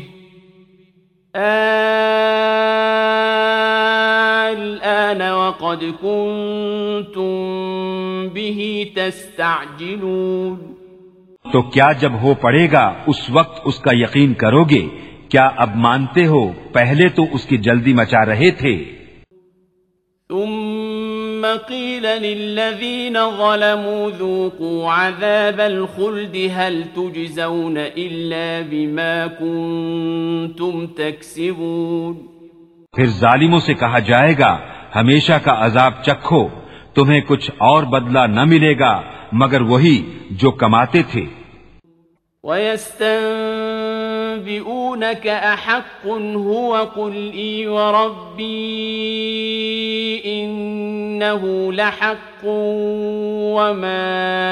الْآنَ وَقَدْ كُنْتُمْ بِهِ تَسْتَعْجِلُونَ۔
تو کیا جب ہو پڑے گا اس وقت اس کا یقین کرو گے؟ کیا اب مانتے ہو پہلے تو اس کی جلدی مچا رہے تھے۔
ثم قيل للذين ظلموا ذوقوا عذاب الخلد هل تجزون إلا بما كنتم تكسبون۔
پھر ظالموں سے کہا جائے گا ہمیشہ کا عذاب چکھو، تمہیں کچھ اور بدلہ نہ ملے گا مگر وہی جو کماتے تھے۔
وَيَسْتَنبِئُونَكَ أَحَقٌّ هُوَ قُلْ إِي وَرَبِّي إِنَّهُ لَحَقٌّ وَمَا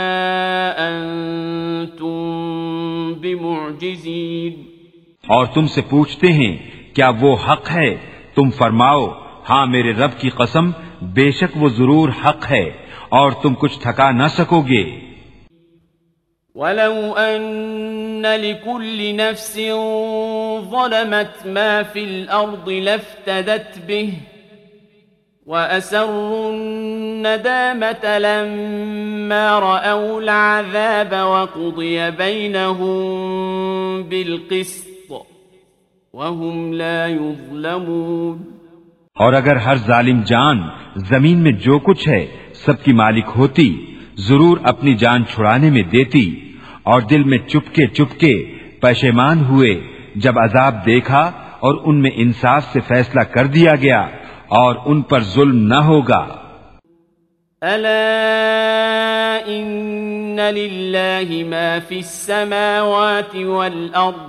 أَنتُم بِمُعْجِزِينَ۔
اور تم سے پوچھتے ہیں کیا وہ حق ہے؟ تم فرماؤ ہاں میرے رب کی قسم بے شک وہ ضرور حق ہے اور تم کچھ تھکا نہ سکو گے۔
وَلَوْ أَنَّ لِكُلِّ نَفْسٍ ظَلَمَتْ مَا فِي الْأَرْضِ لَافْتَدَتْ بِهِ وَأَسَرُّوا النَّدَامَةَ لَمَّا رَأَوُا الْعَذَابَ وَقُضِيَ بَيْنَهُم بِالْقِسْطِ وَهُمْ لَا يُظْلَمُونَ۔
اور اگر ہر ظالم جان زمین میں جو کچھ ہے سب کی مالک ہوتی، ضرور اپنی جان چھڑانے میں دیتی، اور دل میں چپکے چپکے پشیمان ہوئے جب عذاب دیکھا اور ان میں انصاف سے فیصلہ کر دیا گیا اور ان پر ظلم نہ ہوگا۔
أَلَا إِنَّ لِلَّهِ مَا فِي السَّمَاوَاتِ وَالْأَرْضِ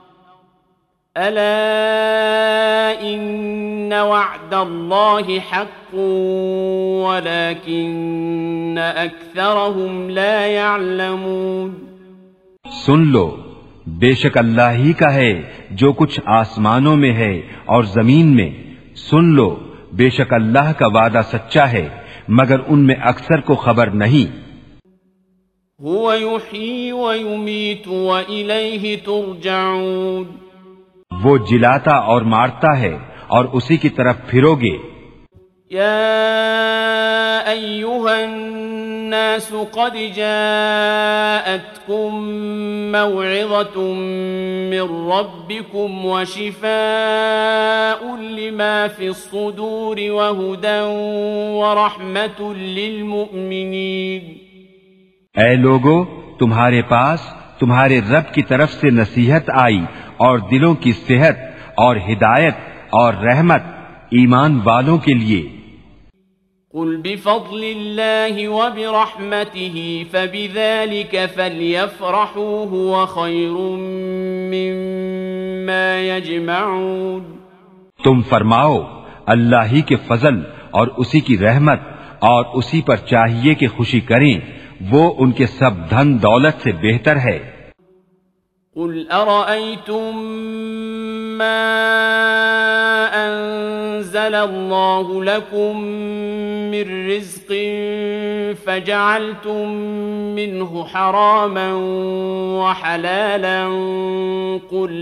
أَلَا إِنَّ وَعْدَ اللَّهِ حَقٌّ وَلَكِنَّ أَكْثَرَهُمْ لَا يَعْلَمُونَ۔
سن لو بے شک اللہ ہی کا ہے جو کچھ آسمانوں میں ہے اور زمین میں، سن لو بے شک اللہ کا وعدہ سچا ہے مگر ان میں اکثر کو خبر نہیں۔
هُوَ يُحْيِي وَيُمِيتُ وَإِلَيْهِ تُرْجَعُونَ۔
وہ جلاتا اور مارتا ہے اور اسی کی طرف پھرو گے۔
یا ایھا الناس قد جاءتكم موعظة من ربكم وشفاء لما في الصدور وهدى ورحمة للمؤمنين.
اے لوگو، تمہارے پاس تمہارے رب کی طرف سے نصیحت آئی اور دلوں کی صحت اور ہدایت اور رحمت ایمان والوں کے لیے.
قل بفضل الله وبرحمته فبذلك فليفرحوا هو خير مما يجمعون.
تم فرماؤ، اللہ ہی کے فضل اور اسی کی رحمت اور اسی پر چاہیے کہ خوشی کریں، وہ ان کے سب دھن دولت سے بہتر ہے.
قل ارأيتم ما انزل الله لكم من رزق فجعلتم منه حراما وحلالا قل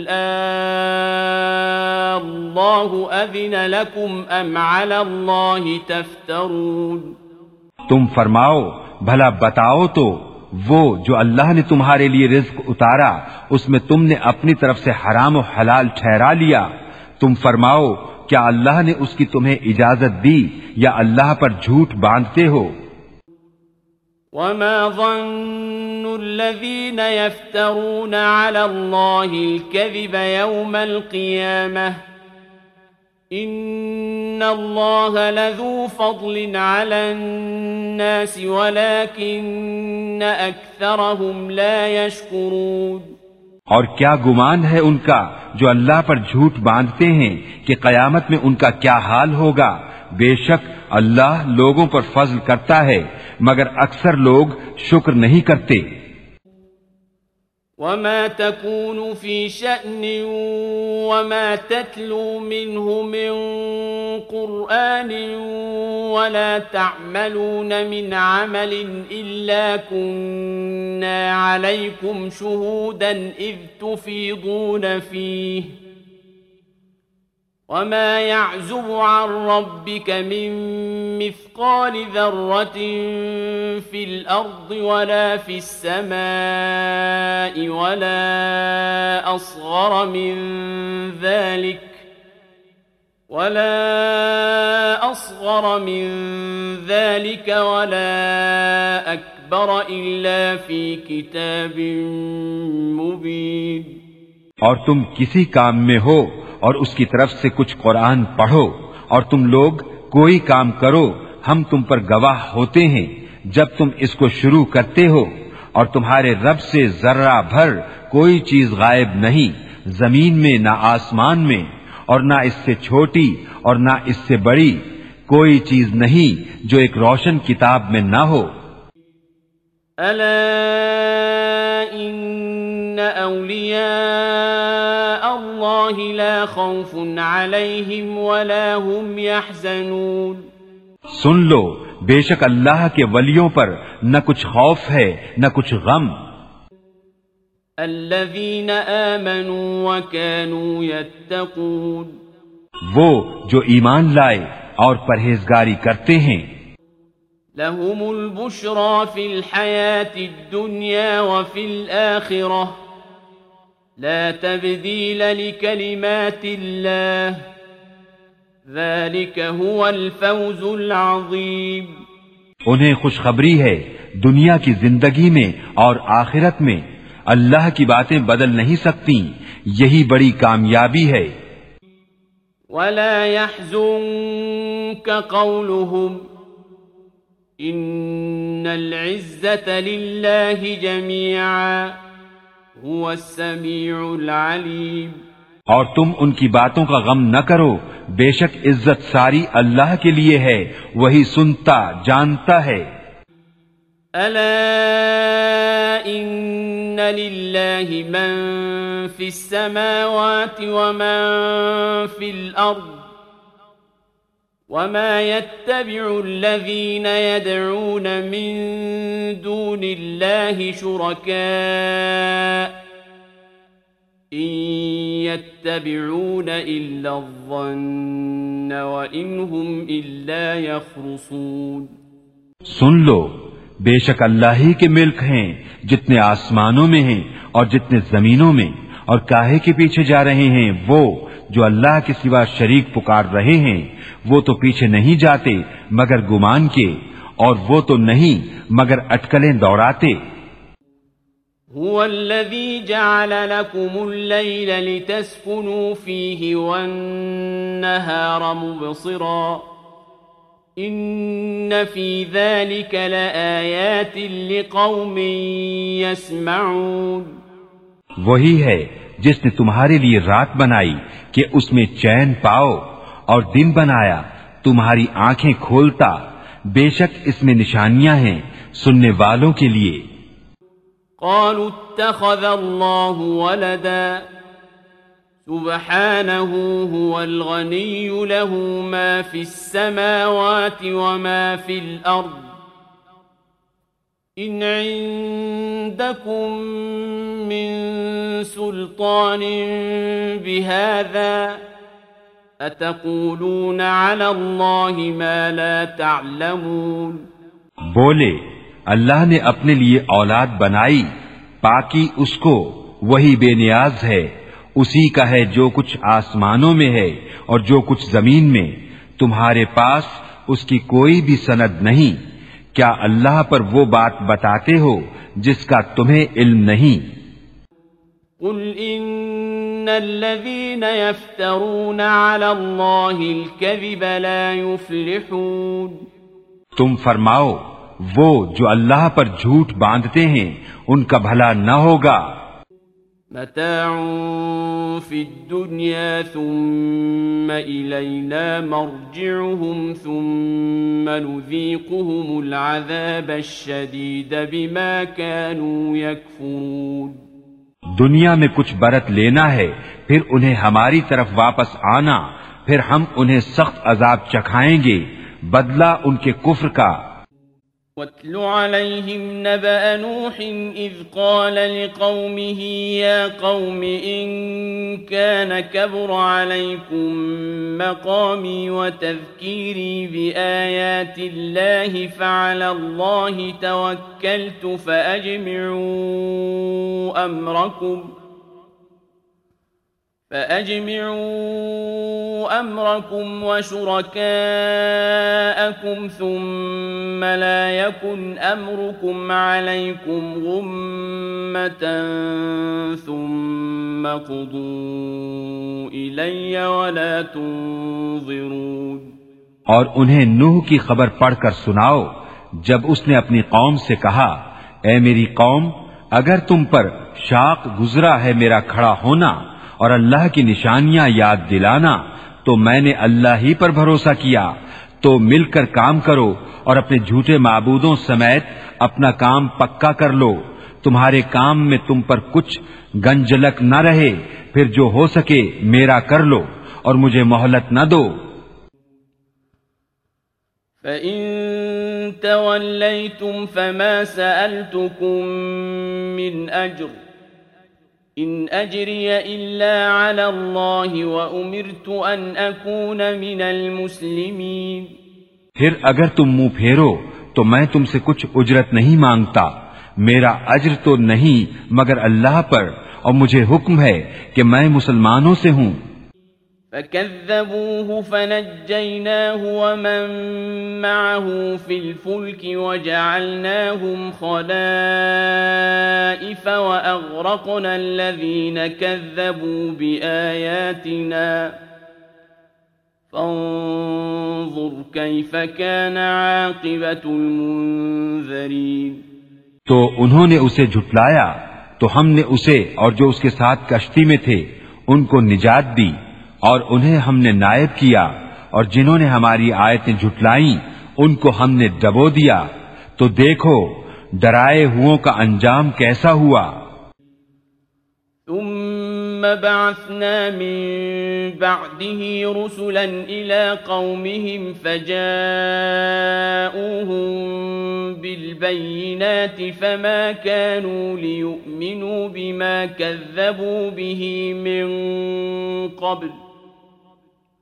الله اذن لكم ام على الله تفترون.
تم فرماؤ، بھلا بتاؤ تو وہ جو اللہ نے تمہارے لیے رزق اتارا اس میں تم نے اپنی طرف سے حرام و حلال ٹھہرا لیا. تم فرماؤ، کیا اللہ نے اس کی تمہیں اجازت دی یا اللہ پر جھوٹ باندھتے ہو؟
وما ظن الذين يفترون على الله الكذب يوم القيامة ان الله لذو فضل على الناس ولكن اكثرهم لا يشكرون.
اور کیا گمان ہے ان کا جو اللہ پر جھوٹ باندھتے ہیں کہ قیامت میں ان کا کیا حال ہوگا؟ بے شک اللہ لوگوں پر فضل کرتا ہے مگر اکثر لوگ شکر نہیں کرتے.
وما تكون في شأن وما تتلو منه من قرآن ولا تعملون من عمل إلا كنا عليكم شهودا إذ تفيضون فيه وما يعزب عن ربك من مثقال ذرة في الأرض ولا في السماء ولا أصغر من ذلك ولا أصغر من ذلك ولا أكبر إلا في كتاب مبين.
اور تم کسی کام میں ہو اور اس کی طرف سے کچھ قرآن پڑھو اور تم لوگ کوئی کام کرو، ہم تم پر گواہ ہوتے ہیں جب تم اس کو شروع کرتے ہو، اور تمہارے رب سے ذرہ بھر کوئی چیز غائب نہیں، زمین میں نہ آسمان میں، اور نہ اس سے چھوٹی اور نہ اس سے بڑی کوئی چیز نہیں جو ایک روشن کتاب میں نہ ہو.
الا ان اولیاء اللہ لا خوف علیہم ولا هم يحزنون.
سن لو، بے شک اللہ کے ولیوں پر نہ کچھ خوف ہے نہ کچھ غم.
الذین آمنوا وكانوا يتقون.
وہ جو ایمان لائے اور پرہیزگاری کرتے ہیں.
لهم البشرى في الحياة الدنيا وفي الآخرة لا تبديل لكلمات الله ذلك هو الفوز العظيم.
انہیں خوشخبری ہے دنیا کی زندگی میں اور آخرت میں اللہ کی باتیں بدل نہیں سکتی، یہی بڑی کامیابی ہے.
ولا يحزنك قولهم ان العزة لله جميعا هو السميع العليم.
اور تم ان کی باتوں کا غم نہ کرو، بے شک عزت ساری اللہ کے لیے ہے، وہی سنتا جانتا ہے.
الا ان لله من في السماوات ومن في الارض وما يتبع الذين يدعون من دون الله شركاء إن يتبعون إلا الظن وإن هم إلا يخرصون.
سن لو، بے شک اللہ ہی کے ملک ہیں جتنے آسمانوں میں ہیں اور جتنے زمینوں میں، اور کاہے کے پیچھے جا رہے ہیں وہ جو اللہ کے سوا شریک پکار رہے ہیں، وہ تو پیچھے نہیں جاتے مگر گمان کے، اور وہ تو نہیں مگر اٹکلیں دوڑاتے۔
هو الذي جعل لكم الليل لتسكنوا فيه والنهار مبصرا إن في ذلك لآيات لقوم يسمعون۔
وہی ہے جس نے تمہارے لیے رات بنائی کہ اس میں چین پاؤ، اور دن بنایا تمہاری آنکھیں کھولتا، بے شک اس میں نشانیاں ہیں سننے والوں کے لیے۔
قالوا اتخذ الله ولدا سبحانه هو الغني له ما في السماوات وما في الأرض إن عندكم من سلطان بهذا أتقولون على الله ما لا تعلمون۔
بولے اللہ نے اپنے لیے اولاد بنائی، پاکی اس کو، وہی بے نیاز ہے، اسی کا ہے جو کچھ آسمانوں میں ہے اور جو کچھ زمین میں، تمہارے پاس اس کی کوئی بھی سند نہیں، کیا اللہ پر وہ بات بتاتے ہو جس کا تمہیں علم نہیں؟
قل ان الذين يفترون على الله الكذب لا يفلحون۔
تم فرماؤ وہ جو اللہ پر جھوٹ باندھتے ہیں ان کا بھلا نہ ہوگا۔
متاع فی الدنیا ثم الینا مرجعهم ثم نذیقهم العذاب الشدید بما كانوا یکفرون۔
دنیا میں کچھ برت لینا ہے، پھر انہیں ہماری طرف واپس آنا، پھر ہم انہیں سخت عذاب چکھائیں گے بدلہ ان کے کفر کا۔
وَاتْلُ عَلَيْهِمْ نَبَأَ نُوحٍ إِذْ قَالَ لِقَوْمِهِ يَا قَوْمِ إِن كَانَ كَبُرَ عَلَيْكُمْ مَقَامِي وَتَذْكِيرِي بِآيَاتِ اللَّهِ فَعَلَى اللَّهِ تَوَكَّلْتُ فَأَجْمِعُوا أَمْرَكُمْ فَأَجْمِعُوا أَمْرَكُمْ وَشُرَكَاءَكُمْ ثُمَّ لَا يَكُنْ أَمْرُكُمْ عَلَيْكُمْ غُمَّةً ثُمَّ قُضُوا إِلَيَّ وَلَا تُنظِرُونَ۔
اور انہیں نوح کی خبر پڑھ کر سناؤ جب اس نے اپنی قوم سے کہا، اے میری قوم، اگر تم پر شاق گزرا ہے میرا کھڑا ہونا اور اللہ کی نشانیاں یاد دلانا، تو میں نے اللہ ہی پر بھروسہ کیا، تو مل کر کام کرو اور اپنے جھوٹے معبودوں سمیت اپنا کام پکا کر لو، تمہارے کام میں تم پر کچھ گنجلک نہ رہے، پھر جو ہو سکے میرا کر لو اور مجھے مہلت نہ دو۔
فَإِن تَوَلَّيْتُمْ فَمَا سَأَلْتُكُم مِّنْ أَجْرٍ إِنْ أَجْرِيَ إِلَّا عَلَى اللَّهِ وَأُمِرْتُ أَنْ أَكُونَ مِنَ الْمُسْلِمِينَ۔
پھر اگر تم منہ پھیرو تو میں تم سے کچھ اجرت نہیں مانگتا، میرا اجر تو نہیں مگر اللہ پر، اور مجھے حکم ہے کہ میں مسلمانوں سے ہوں۔
فَكَذَّبُوهُ فَنَجَّيْنَاهُ وَمَن مَّعَهُ فِي الْفُلْكِ وَجَعَلْنَاهُمْ خَلَائِفَ وَأَغْرَقْنَا الَّذِينَ كَذَّبُوا بِآيَاتِنَا فَانظُرْ كَيْفَ كَانَ عَاقِبَةُ الْمُنذَرِينَ۔
تو انہوں نے اسے جھٹلایا تو ہم نے اسے اور جو اس کے ساتھ کشتی میں تھے ان کو نجات دی، اور انہیں ہم نے نائب کیا، اور جنہوں نے ہماری آیتیں جھٹلائیں ان کو ہم نے ڈبو دیا، تو دیکھو ڈرائے ہوں کا انجام کیسا ہوا۔
ثم بعثنا من بعده رسلا إلى قومهم فجاءوهم بالبينات فما كانوا ليؤمنوا بما كذبوا به من قبل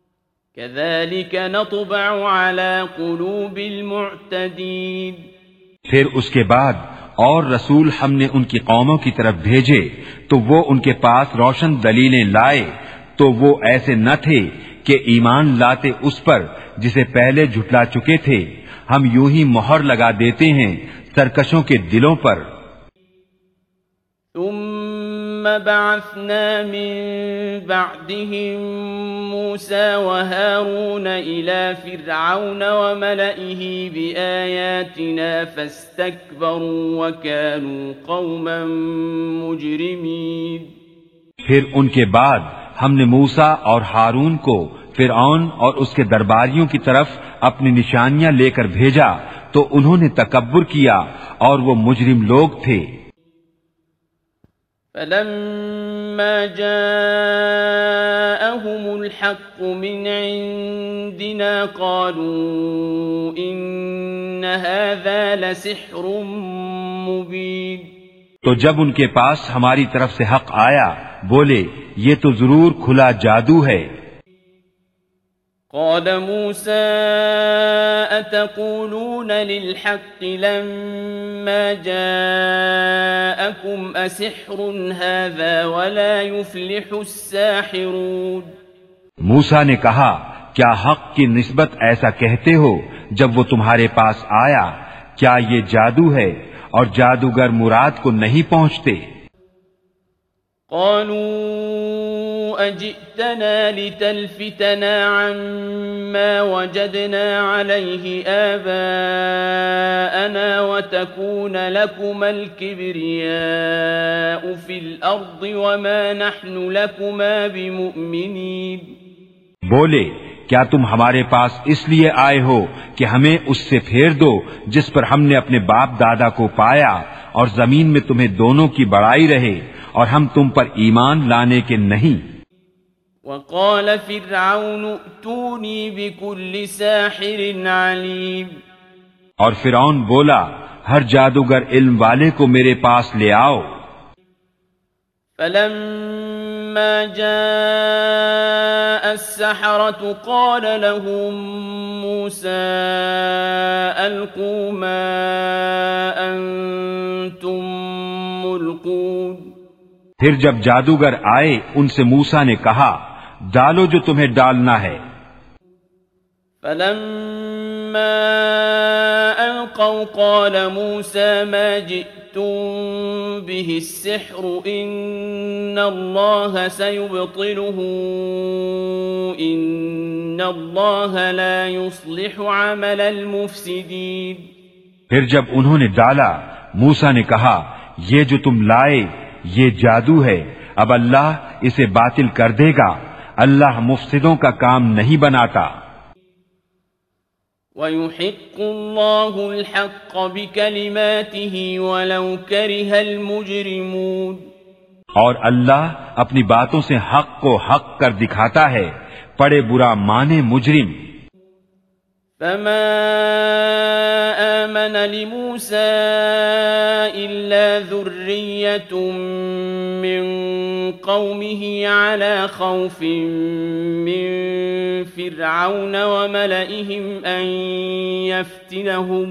كذلك نطبع على قلوب المعتدين۔
پھر اس کے بعد اور رسول ہم نے ان کی قوموں کی طرف بھیجے تو وہ ان کے پاس روشن دلیلیں لائے تو وہ ایسے نہ تھے کہ ایمان لاتے اس پر جسے پہلے جھٹلا چکے تھے. ہم یوں ہی مہر لگا دیتے ہیں سرکشوں کے دلوں پر.
ثم بعثنا من بعدهم موسى وهارون إلى فرعون وملئه بآياتنا فاستكبروا وكانوا قوما مجرمين.
پھر ان کے بعد ہم نے موسیٰ اور ہارون کو فرعون اور اس کے درباریوں کی طرف اپنی نشانیاں لے کر بھیجا تو انہوں نے تکبر کیا اور وہ مجرم لوگ تھے.
فلما جاءهم الحق من عندنا قالوا إن هذا لسحر مبين.
تو جب ان کے پاس ہماری طرف سے حق آیا بولے یہ تو ضرور کھلا جادو ہے.
قال موسى أتقولون للحق لما جاءكم أسحر هذا ولا يفلح الساحرون.
موسیٰ نے کہا کیا حق کی نسبت ایسا کہتے ہو جب وہ تمہارے پاس آیا کیا یہ جادو ہے اور جادوگر مراد کو نہیں پہنچتے.
قالوا أجئتنا لتلفتنا عما وجدنا عليه آباءنا وتكون لكما الكبرياء في الأرض وما نحن لكما بمؤمنين.
بولے کیا تم ہمارے پاس اس لیے آئے ہو کہ ہمیں اس سے پھیر دو جس پر ہم نے اپنے باپ دادا کو پایا اور زمین میں تمہیں دونوں کی بڑائی رہے اور ہم تم پر ایمان لانے کے نہیں.
وقال فرعون ائتوني بكل ساحر علیم.
اور فرعون بولا ہر جادوگر علم والے کو میرے پاس لے آؤ.
فلما جاء السحرة قال لهم موسى ألقوا ما أنتم ملقون.
پھر جب جادوگر آئے ان سے موسیٰ نے کہا ڈالو جو تمہیں ڈالنا ہے.
فلما ألقوا قال موسى ما جئتم به السحر إن الله سيبطله إن الله لا يصلح عمل المفسدين.
پھر جب انہوں نے ڈالا موسیٰ نے کہا یہ جو تم لائے یہ جادو ہے اب اللہ اسے باطل کر دے گا اللہ مفسدوں کا کام نہیں بناتا.
وَيُحِقُّ اللَّهُ الْحَقَّ بِكَلِمَاتِهِ وَلَوْ كَرِهَ الْمُجْرِمُونَ.
اور اللہ اپنی باتوں سے حق کو حق کر دکھاتا ہے پڑے برا مانے مجرم.
فما آمن لموسى إلا ذرية من قومه على خوف من فرعون وملئهم أن يفتنهم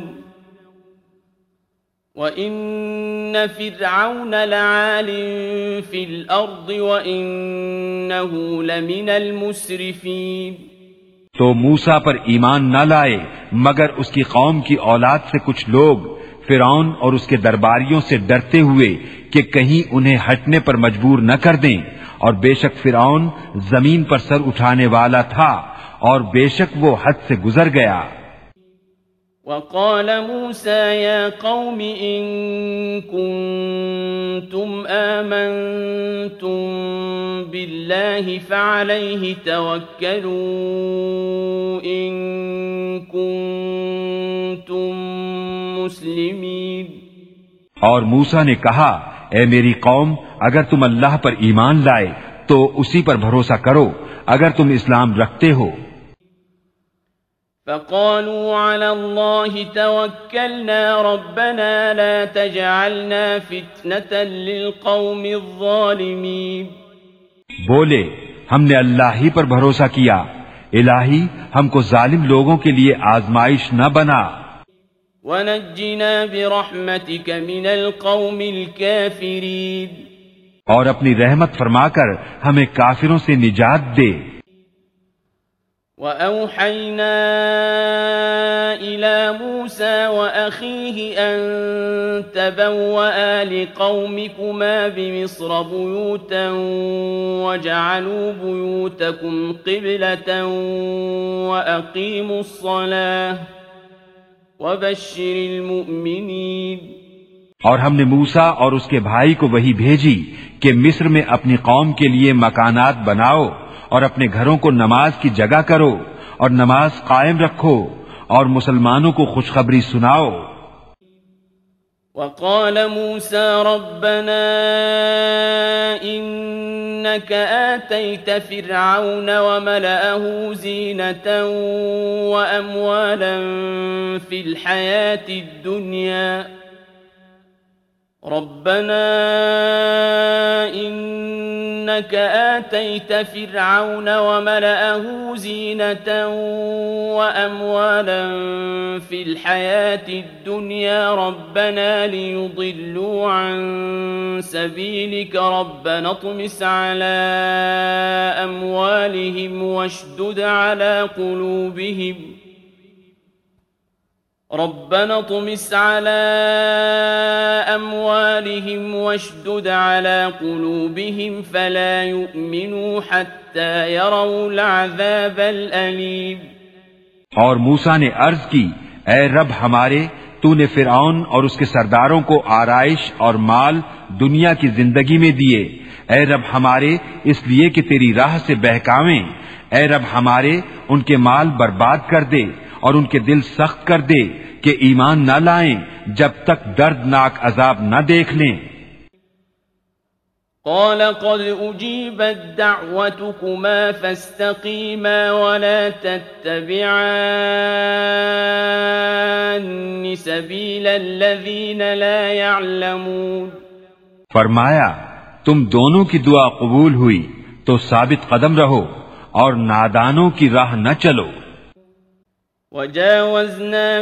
وَإِنَّ فِرْعَوْنَ لَعَالٍ فِي الْأَرْضِ وَإِنَّهُ لَمِنَ الْمُسْرِفِينَ.
تو موسیٰ پر ایمان نہ لائے مگر اس کی قوم کی اولاد سے کچھ لوگ فرعون اور اس کے درباریوں سے ڈرتے ہوئے کہ کہیں انہیں ہٹنے پر مجبور نہ کر دیں اور بے شک فرعون زمین پر سر اٹھانے والا تھا اور بے شک وہ حد سے گزر گیا.
وقال موسى يا قوم إن كنتم آمنتم بالله فعليه توكلوا إن كنتم مسلمين.
اور موسیٰ نے کہا اے میری قوم اگر تم اللہ پر ایمان لائے تو اسی پر بھروسہ کرو اگر تم اسلام رکھتے ہو.
فقالوا على الله توكلنا ربنا لا تجعلنا فتنة للقوم الظالمين.
بولے ہم نے اللہ ہی پر بھروسہ کیا الہی ہم کو ظالم لوگوں کے لیے آزمائش نہ بنا.
ونجنا برحمتك من القوم الكافرين
اور اپنی رحمت فرما کر ہمیں کافروں سے نجات دے۔
وَأَوْحَيْنَا إِلَى مُوسَى وَأَخِيهِ أَن تَبَوَّآ لِقَوْمِكُمَا بِمِصْرَ بُيُوتًا وَاجْعَلُوا بُيُوتَكُمْ قِبْلَةً وَأَقِيمُوا الصَّلَاةَ وَبَشِّرِ الْمُؤْمِنِينَ۔
اور ہم نے موسیٰ اور اس کے بھائی کو وحی بھیجی کہ مصر میں اپنی قوم کے لیے مکانات بناؤ اور اپنے گھروں کو نماز کی جگہ کرو اور نماز قائم رکھو اور مسلمانوں کو خوشخبری سناؤ۔
وقال موسى ربنا إنك آتيت فرعون وملأه زينة وأموالا في الحياة الدنيا ربنا إنك آتيت فرعون وملأه زينة وأموالا في الحياة الدنيا ربنا ليضلوا عن سبيلك ربنا اطمس على أموالهم واشدد على قلوبهم ربنا اطمس على أموالهم واشدد على قلوبهم فلا يؤمنوا حتى يروا العذاب الأليم۔
اور موسیٰ نے عرض کی، اے رب ہمارے، تو نے فرعون اور اس کے سرداروں کو آرائش اور مال دنیا کی زندگی میں دیے، اے رب ہمارے اس لیے کہ تیری راہ سے بہکاویں، اے رب ہمارے ان کے مال برباد کر دے اور ان کے دل سخت کر دے کہ ایمان نہ لائیں جب تک دردناک عذاب نہ دیکھ لیں۔
قال قد اجیبت دعوتكما فاستقیما ولا تتبعان سبیل الذین لا يعلمون۔
فرمایا تم دونوں کی دعا قبول ہوئی تو ثابت قدم رہو اور نادانوں کی راہ نہ چلو۔
وجاوزنا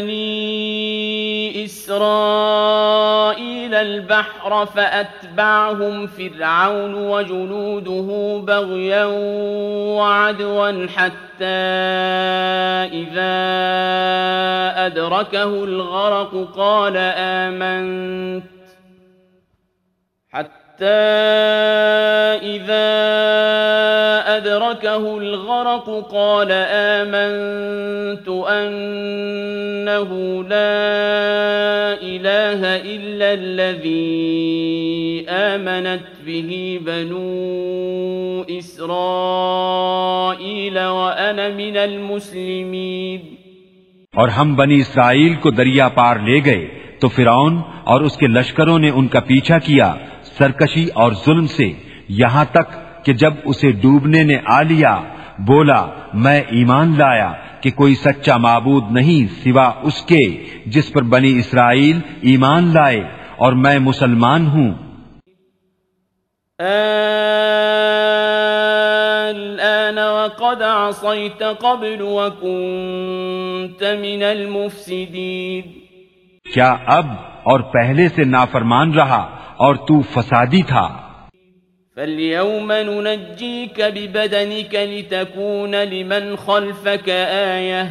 ببني إسرائيل البحر فأتبعهم فرعون وجنوده بغيا وعدوا حتى إذا أدركه الغرق قال آمنت حتى إذا أدركه الغرق قال آمنت أنه لا إله إلا الذي آمنت به بنو إسرائيل وأنا من المسلمين۔
اور ہم بنی اسرائیل کو دریا پار لے گئے تو فرعون اور اس کے لشکروں نے ان کا پیچھا کیا سرکشی اور ظلم سے، یہاں تک کہ جب اسے ڈوبنے نے آ لیا بولا میں ایمان لایا کہ کوئی سچا معبود نہیں سوا اس کے جس پر بنی اسرائیل ایمان لائے اور میں مسلمان ہوں۔
الآن وقد عصيت قبل وكنت من المفسدين۔
کیا اب اور پہلے سے نافرمان رہا اور تو فسادی تھا۔
فَالْيَوْمَ نُنَجِّيكَ بِبَدَنِكَ لِتَكُونَ لِمَنْ خَلْفَكَ آيَةً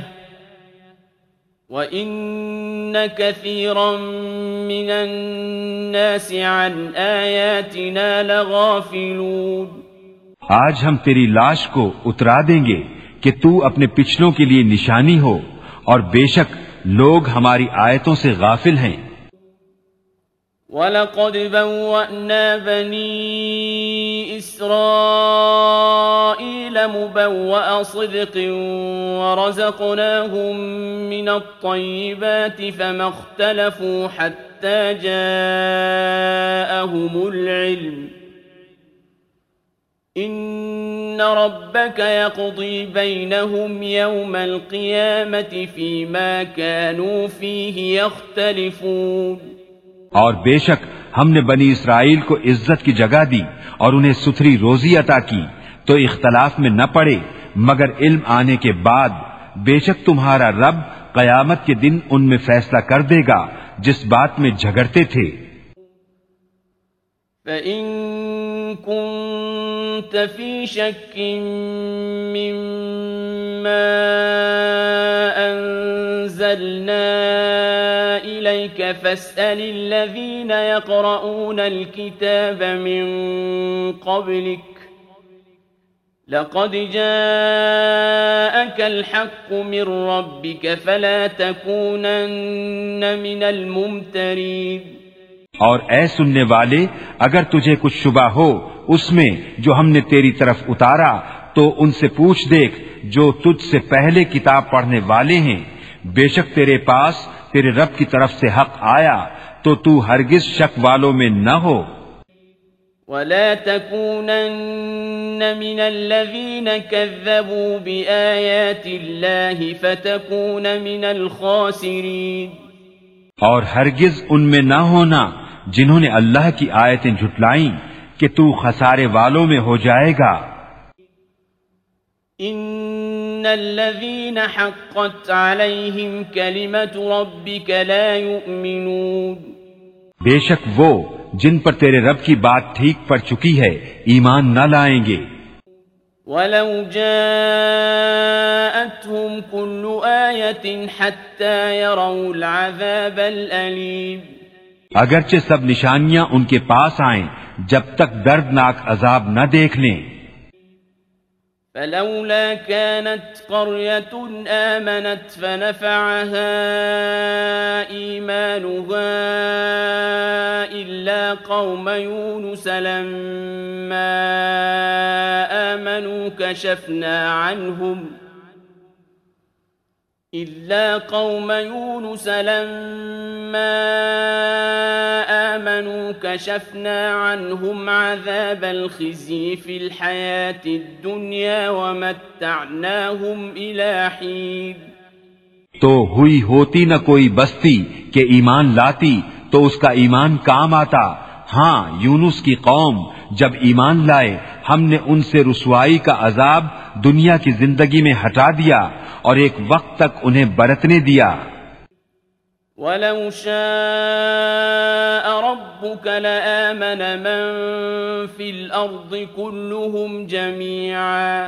وَإِنَّ كَثِيرًا مِنَ النَّاسِ عَنْ آيَاتِنَا لَغَافِلُونَ۔
آج ہم تیری لاش کو اترا دیں گے کہ تو اپنے پچھلوں کے لیے نشانی ہو، اور بے شک لوگ ہماری آیتوں سے غافل ہیں۔
وَلَقَدْ بَوَّأْنَا بَنِي إِسْرَائِيلَ مُبَوَّأَ صِدْقٍ وَرَزَقْنَاهُمْ مِنَ الطَّيِّبَاتِ فَمَا اخْتَلَفُوا حَتَّى جَاءَهُمُ الْعِلْمُ إِنَّ رَبَّكَ يَقْضِي بَيْنَهُمْ يَوْمَ الْقِيَامَةِ فِيمَا كَانُوا فِيهِ يَخْتَلِفُونَ۔
اور بے شک ہم نے بنی اسرائیل کو عزت کی جگہ دی اور انہیں ستھری روزی عطا کی تو اختلاف میں نہ پڑے مگر علم آنے کے بعد، بے شک تمہارا رب قیامت کے دن ان میں فیصلہ کر دے گا جس بات میں جھگڑتے تھے۔
فَإِن كُنتَ فِي شَكٍّ مِّمَّا أَنزَلْنَا إِلَيْكَ فَاسْأَلِ الَّذِينَ يَقْرَؤُونَ الْكِتَابَ مِن قَبْلِكَ لَقَدْ جَاءَكَ الْحَقُّ مِن رَّبِّكَ فَلَا تَكُونَنَّ مِنَ الْمُمْتَرِينَ۔
اور اے سننے والے، اگر تجھے کچھ شبہ ہو اس میں جو ہم نے تیری طرف اتارا تو ان سے پوچھ دیکھ جو تجھ سے پہلے کتاب پڑھنے والے ہیں، بے شک تیرے پاس تیرے رب کی طرف سے حق آیا تو تو ہرگز شک والوں میں نہ ہو۔
وَلَا تَكُونَنَّ مِنَ الَّذِينَ كَذَّبُوا بِآيَاتِ اللَّهِ فَتَكُونَ مِنَ الْخَاسِرِينَ۔
اور ہرگز ان میں نہ ہونا جنہوں نے اللہ کی آیتیں جھٹلائیں کہ تو خسارے والوں میں ہو جائے گا۔
إِنَّ الَّذِينَ حَقَّتْ عَلَيْهِمْ كَلِمَةُ رَبِّكَ لَا يُؤْمِنُونَ۔ بے
شک وہ جن پر تیرے رب کی بات ٹھیک پڑ چکی ہے ایمان نہ لائیں گے۔
وَلَوْ جَاءَتْهُمْ كُلُّ آيَةٍ حَتَّى يَرَوْا الْعَذَابَ الْأَلِيمَ۔
اگرچہ سب نشانیاں ان کے پاس آئیں جب تک دردناک عذاب نہ دیکھ لیں۔
فَلَوْلَا كَانَتْ قَرْيَةٌ آمَنَتْ فَنَفَعَهَا إِيمَانُهَا إِلَّا قَوْمَ يُونُسَ لَمَّا آمَنُوا كَشَفْنَا عَنْهُمْ إِلَّا قَوْمَ يُونُسَ لَمَّا آمَنُوا كَشَفْنَا عَنْهُمْ عَذَابَ الْخِزْيِ فِي الْحَيَاةِ الدُّنْيَا وَمَتَّعْنَاهُمْ إِلَى حِينٍ۔
تو ہوئی ہوتی نہ کوئی بستی کہ ایمان لاتی تو اس کا ایمان کام آتا۔ ہاں، یونس کی قوم جب ایمان لائے ہم نے ان سے رسوائی کا عذاب دنیا کی زندگی میں ہٹا دیا اور ایک وقت تک انہیں برتنے دیا۔
وَلَوْ شَاءَ رَبُّكَ لَآمَنَ مَن فِي الْأَرْضِ كُلُّهُمْ جَمِيعًا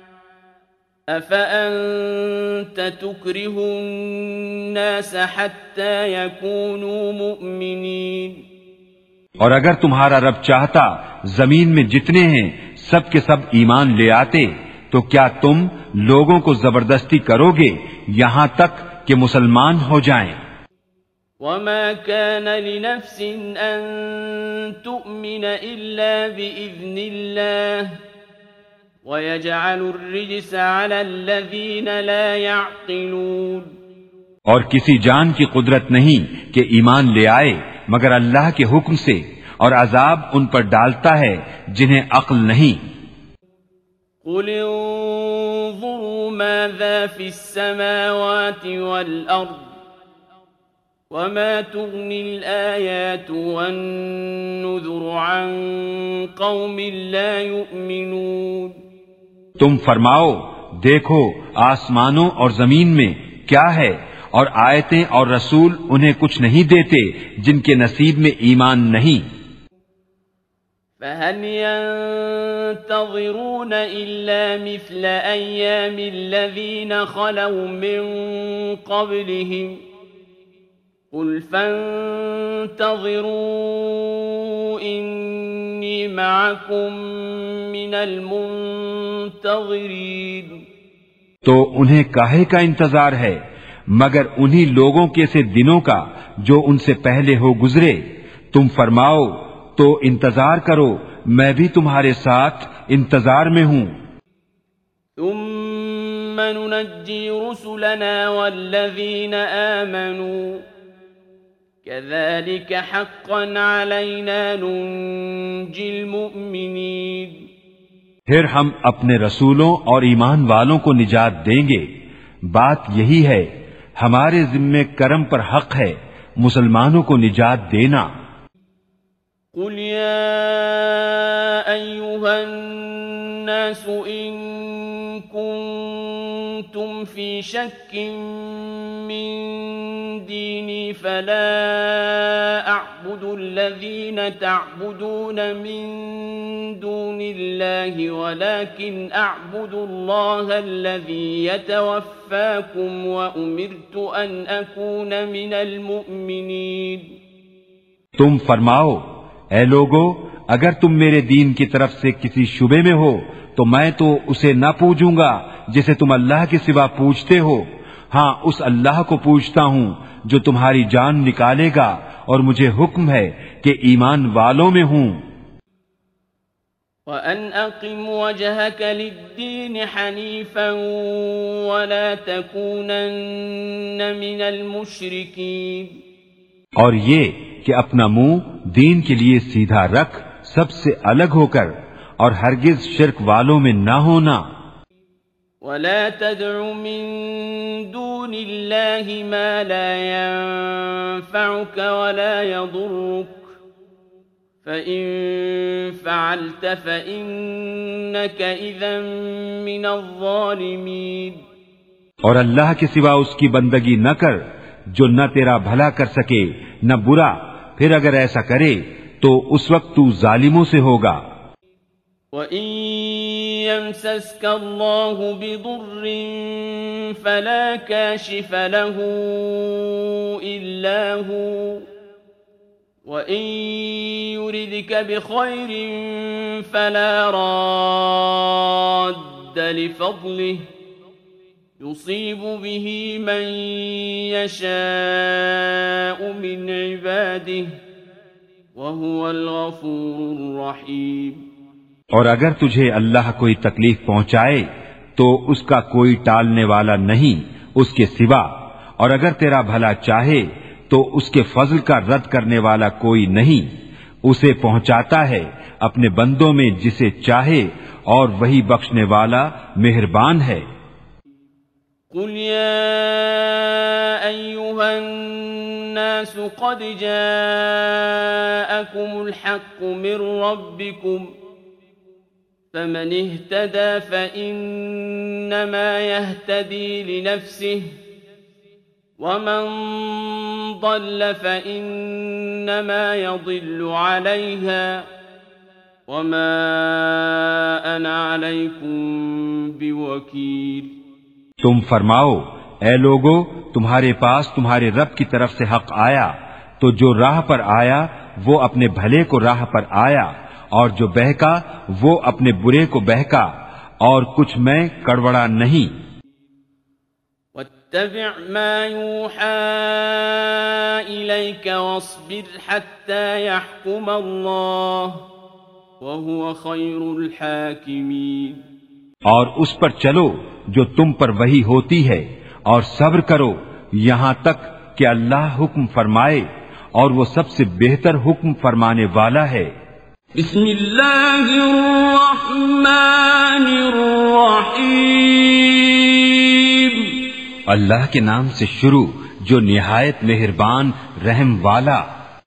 أَفَأَنْتَ تُكْرِهُ النَّاسَ حَتَّى يَكُونُوا مُؤْمِنِينَ۔
اور اگر تمہارا رب چاہتا زمین میں جتنے ہیں سب کے سب ایمان لے آتے تو کیا تم لوگوں کو زبردستی کرو گے یہاں تک کہ مسلمان ہو جائیں؟
وَمَا كَانَ لِنَفْسٍ أَن تُؤْمِنَ إِلَّا بِإِذْنِ اللَّهِ وَيَجْعَلُ الرِّجْسَ عَلَى الَّذِينَ لَا يَعْقِلُونَ۔
اور کسی جان کی قدرت نہیں کہ ایمان لے آئے مگر اللہ کے حکم سے، اور عذاب ان پر ڈالتا ہے جنہیں عقل نہیں۔
قُلِ انظُرُوا مَاذَا فِي السَّمَاوَاتِ وَالْأَرْضِ وَمَا تُغْنِي الْآيَاتُ وَالنُّذُرُ عَن قَوْمٍ لَا يُؤْمِنُونَ۔
تم فرماؤ، دیکھو آسمانوں اور زمین میں کیا ہے، اور آیتیں اور رسول انہیں کچھ نہیں دیتے جن کے نصیب میں ایمان نہیں۔
فَهَلْ يَنتَظِرُونَ إِلَّا مِثْلَ أَيَّامِ الَّذِينَ خَلَوْا مِن قَبْلِهِمْ قُلْ فَانتَظِرُوا إِنِّي مَعَكُمْ مِنَ الْمُنتَظِرِينَ۔
تو انہیں کاہے کا انتظار ہے مگر انہی لوگوں کے سے دنوں کا جو ان سے پہلے ہو گزرے۔ تم فرماؤ تو انتظار کرو، میں بھی تمہارے ساتھ انتظار میں ہوں۔
ثُمَّ نُنَجِّي رُسُلَنَا وَالَّذِينَ آمَنُوا كَذَلِكَ حَقًّا عَلَيْنَا نُنْجِي الْمُؤْمِنِينَ۔
پھر ہم اپنے رسولوں اور ایمان والوں کو نجات دیں گے۔ بات یہی ہے، ہمارے ذمے کرم پر حق ہے مسلمانوں کو نجات دینا۔
قُلْ يَا أَيُّهَا الناس إن كنتم في شك من ديني فلا أعبد الذين تعبدون من دون الله ولكن أعبد الله الذي يتوفاكم وأمرت أن أكون من المؤمنين.
تم فرماؤ اے لوگو اگر تم میرے دین کی طرف سے کسی شبے میں ہو تو میں تو اسے نہ پوجوں گا جسے تم اللہ کے سوا پوجتے ہو، ہاں اس اللہ کو پوجتا ہوں جو تمہاری جان نکالے گا اور مجھے حکم ہے کہ ایمان والوں میں ہوں.
وَأَنْ أَقِمْ وَجْهَكَ لِلدِّينِ حَنِيفًا وَلَا تَكُونَنَّ مِنَ الْمُشْرِكِينَ.
اور یہ کہ اپنا منہ دین کے لیے سیدھا رکھ سب سے الگ ہو کر اور ہرگز شرک والوں میں نہ ہونا.
وَلَا تَدْعُ مِن دُونِ اللَّهِ مَا لَا يَنفَعُكَ وَلَا يَضُرُّكَ فَإِن فَعَلْتَ فَإِنَّكَ إِذًا مِّنَ الظَّالِمِينَ.
اور اللہ کے سوا اس کی بندگی نہ کر جو نہ تیرا بھلا کر سکے نہ برا، پھر اگر ایسا کرے تو اس وقت تو ظالموں سے ہوگا.
وَإِن يَمْسَسْكَ اللَّهُ بِضُرٍّ فَلَا كَاشِفَ لَهُ إِلَّا هُوَ وَإِن يُرِدْكَ بِخَيْرٍ فَلَا رَادَّ لِفَضْلِهِ يُصِيبُ بِهِ مَن يَشَاءُ مِنْ عِبَادِهِ وَهُوَ الْغَفُورُ الرَّحِيمُ.
اور اگر تجھے اللہ کوئی تکلیف پہنچائے تو اس کا کوئی ٹالنے والا نہیں اس کے سوا، اور اگر تیرا بھلا چاہے تو اس کے فضل کا رد کرنے والا کوئی نہیں، اسے پہنچاتا ہے اپنے بندوں میں جسے چاہے اور وہی بخشنے والا مہربان ہے.
قل يا أيها الناس قد جاءكم الحق من ربكم فمن اهتدى فإنما يهتدي لنفسه ومن ضل فإنما يضل عليها وما أنا عليكم بوكيل.
تم فرماؤ اے لوگو تمہارے پاس تمہارے رب کی طرف سے حق آیا تو جو راہ پر آیا وہ اپنے بھلے کو راہ پر آیا اور جو بہکا وہ اپنے برے کو بہکا اور کچھ میں کڑوڑا نہیں.
واتبع ما يوحى إليك واصبر حتى يحكم الله وهو خير الحاكمين.
اور اس پر چلو جو تم پر وحی ہوتی ہے اور صبر کرو یہاں تک کہ اللہ حکم فرمائے اور وہ سب سے بہتر حکم فرمانے والا ہے.
بسم اللہ الرحمن الرحیم.
اللہ کے نام سے شروع جو نہایت مہربان رحم والا.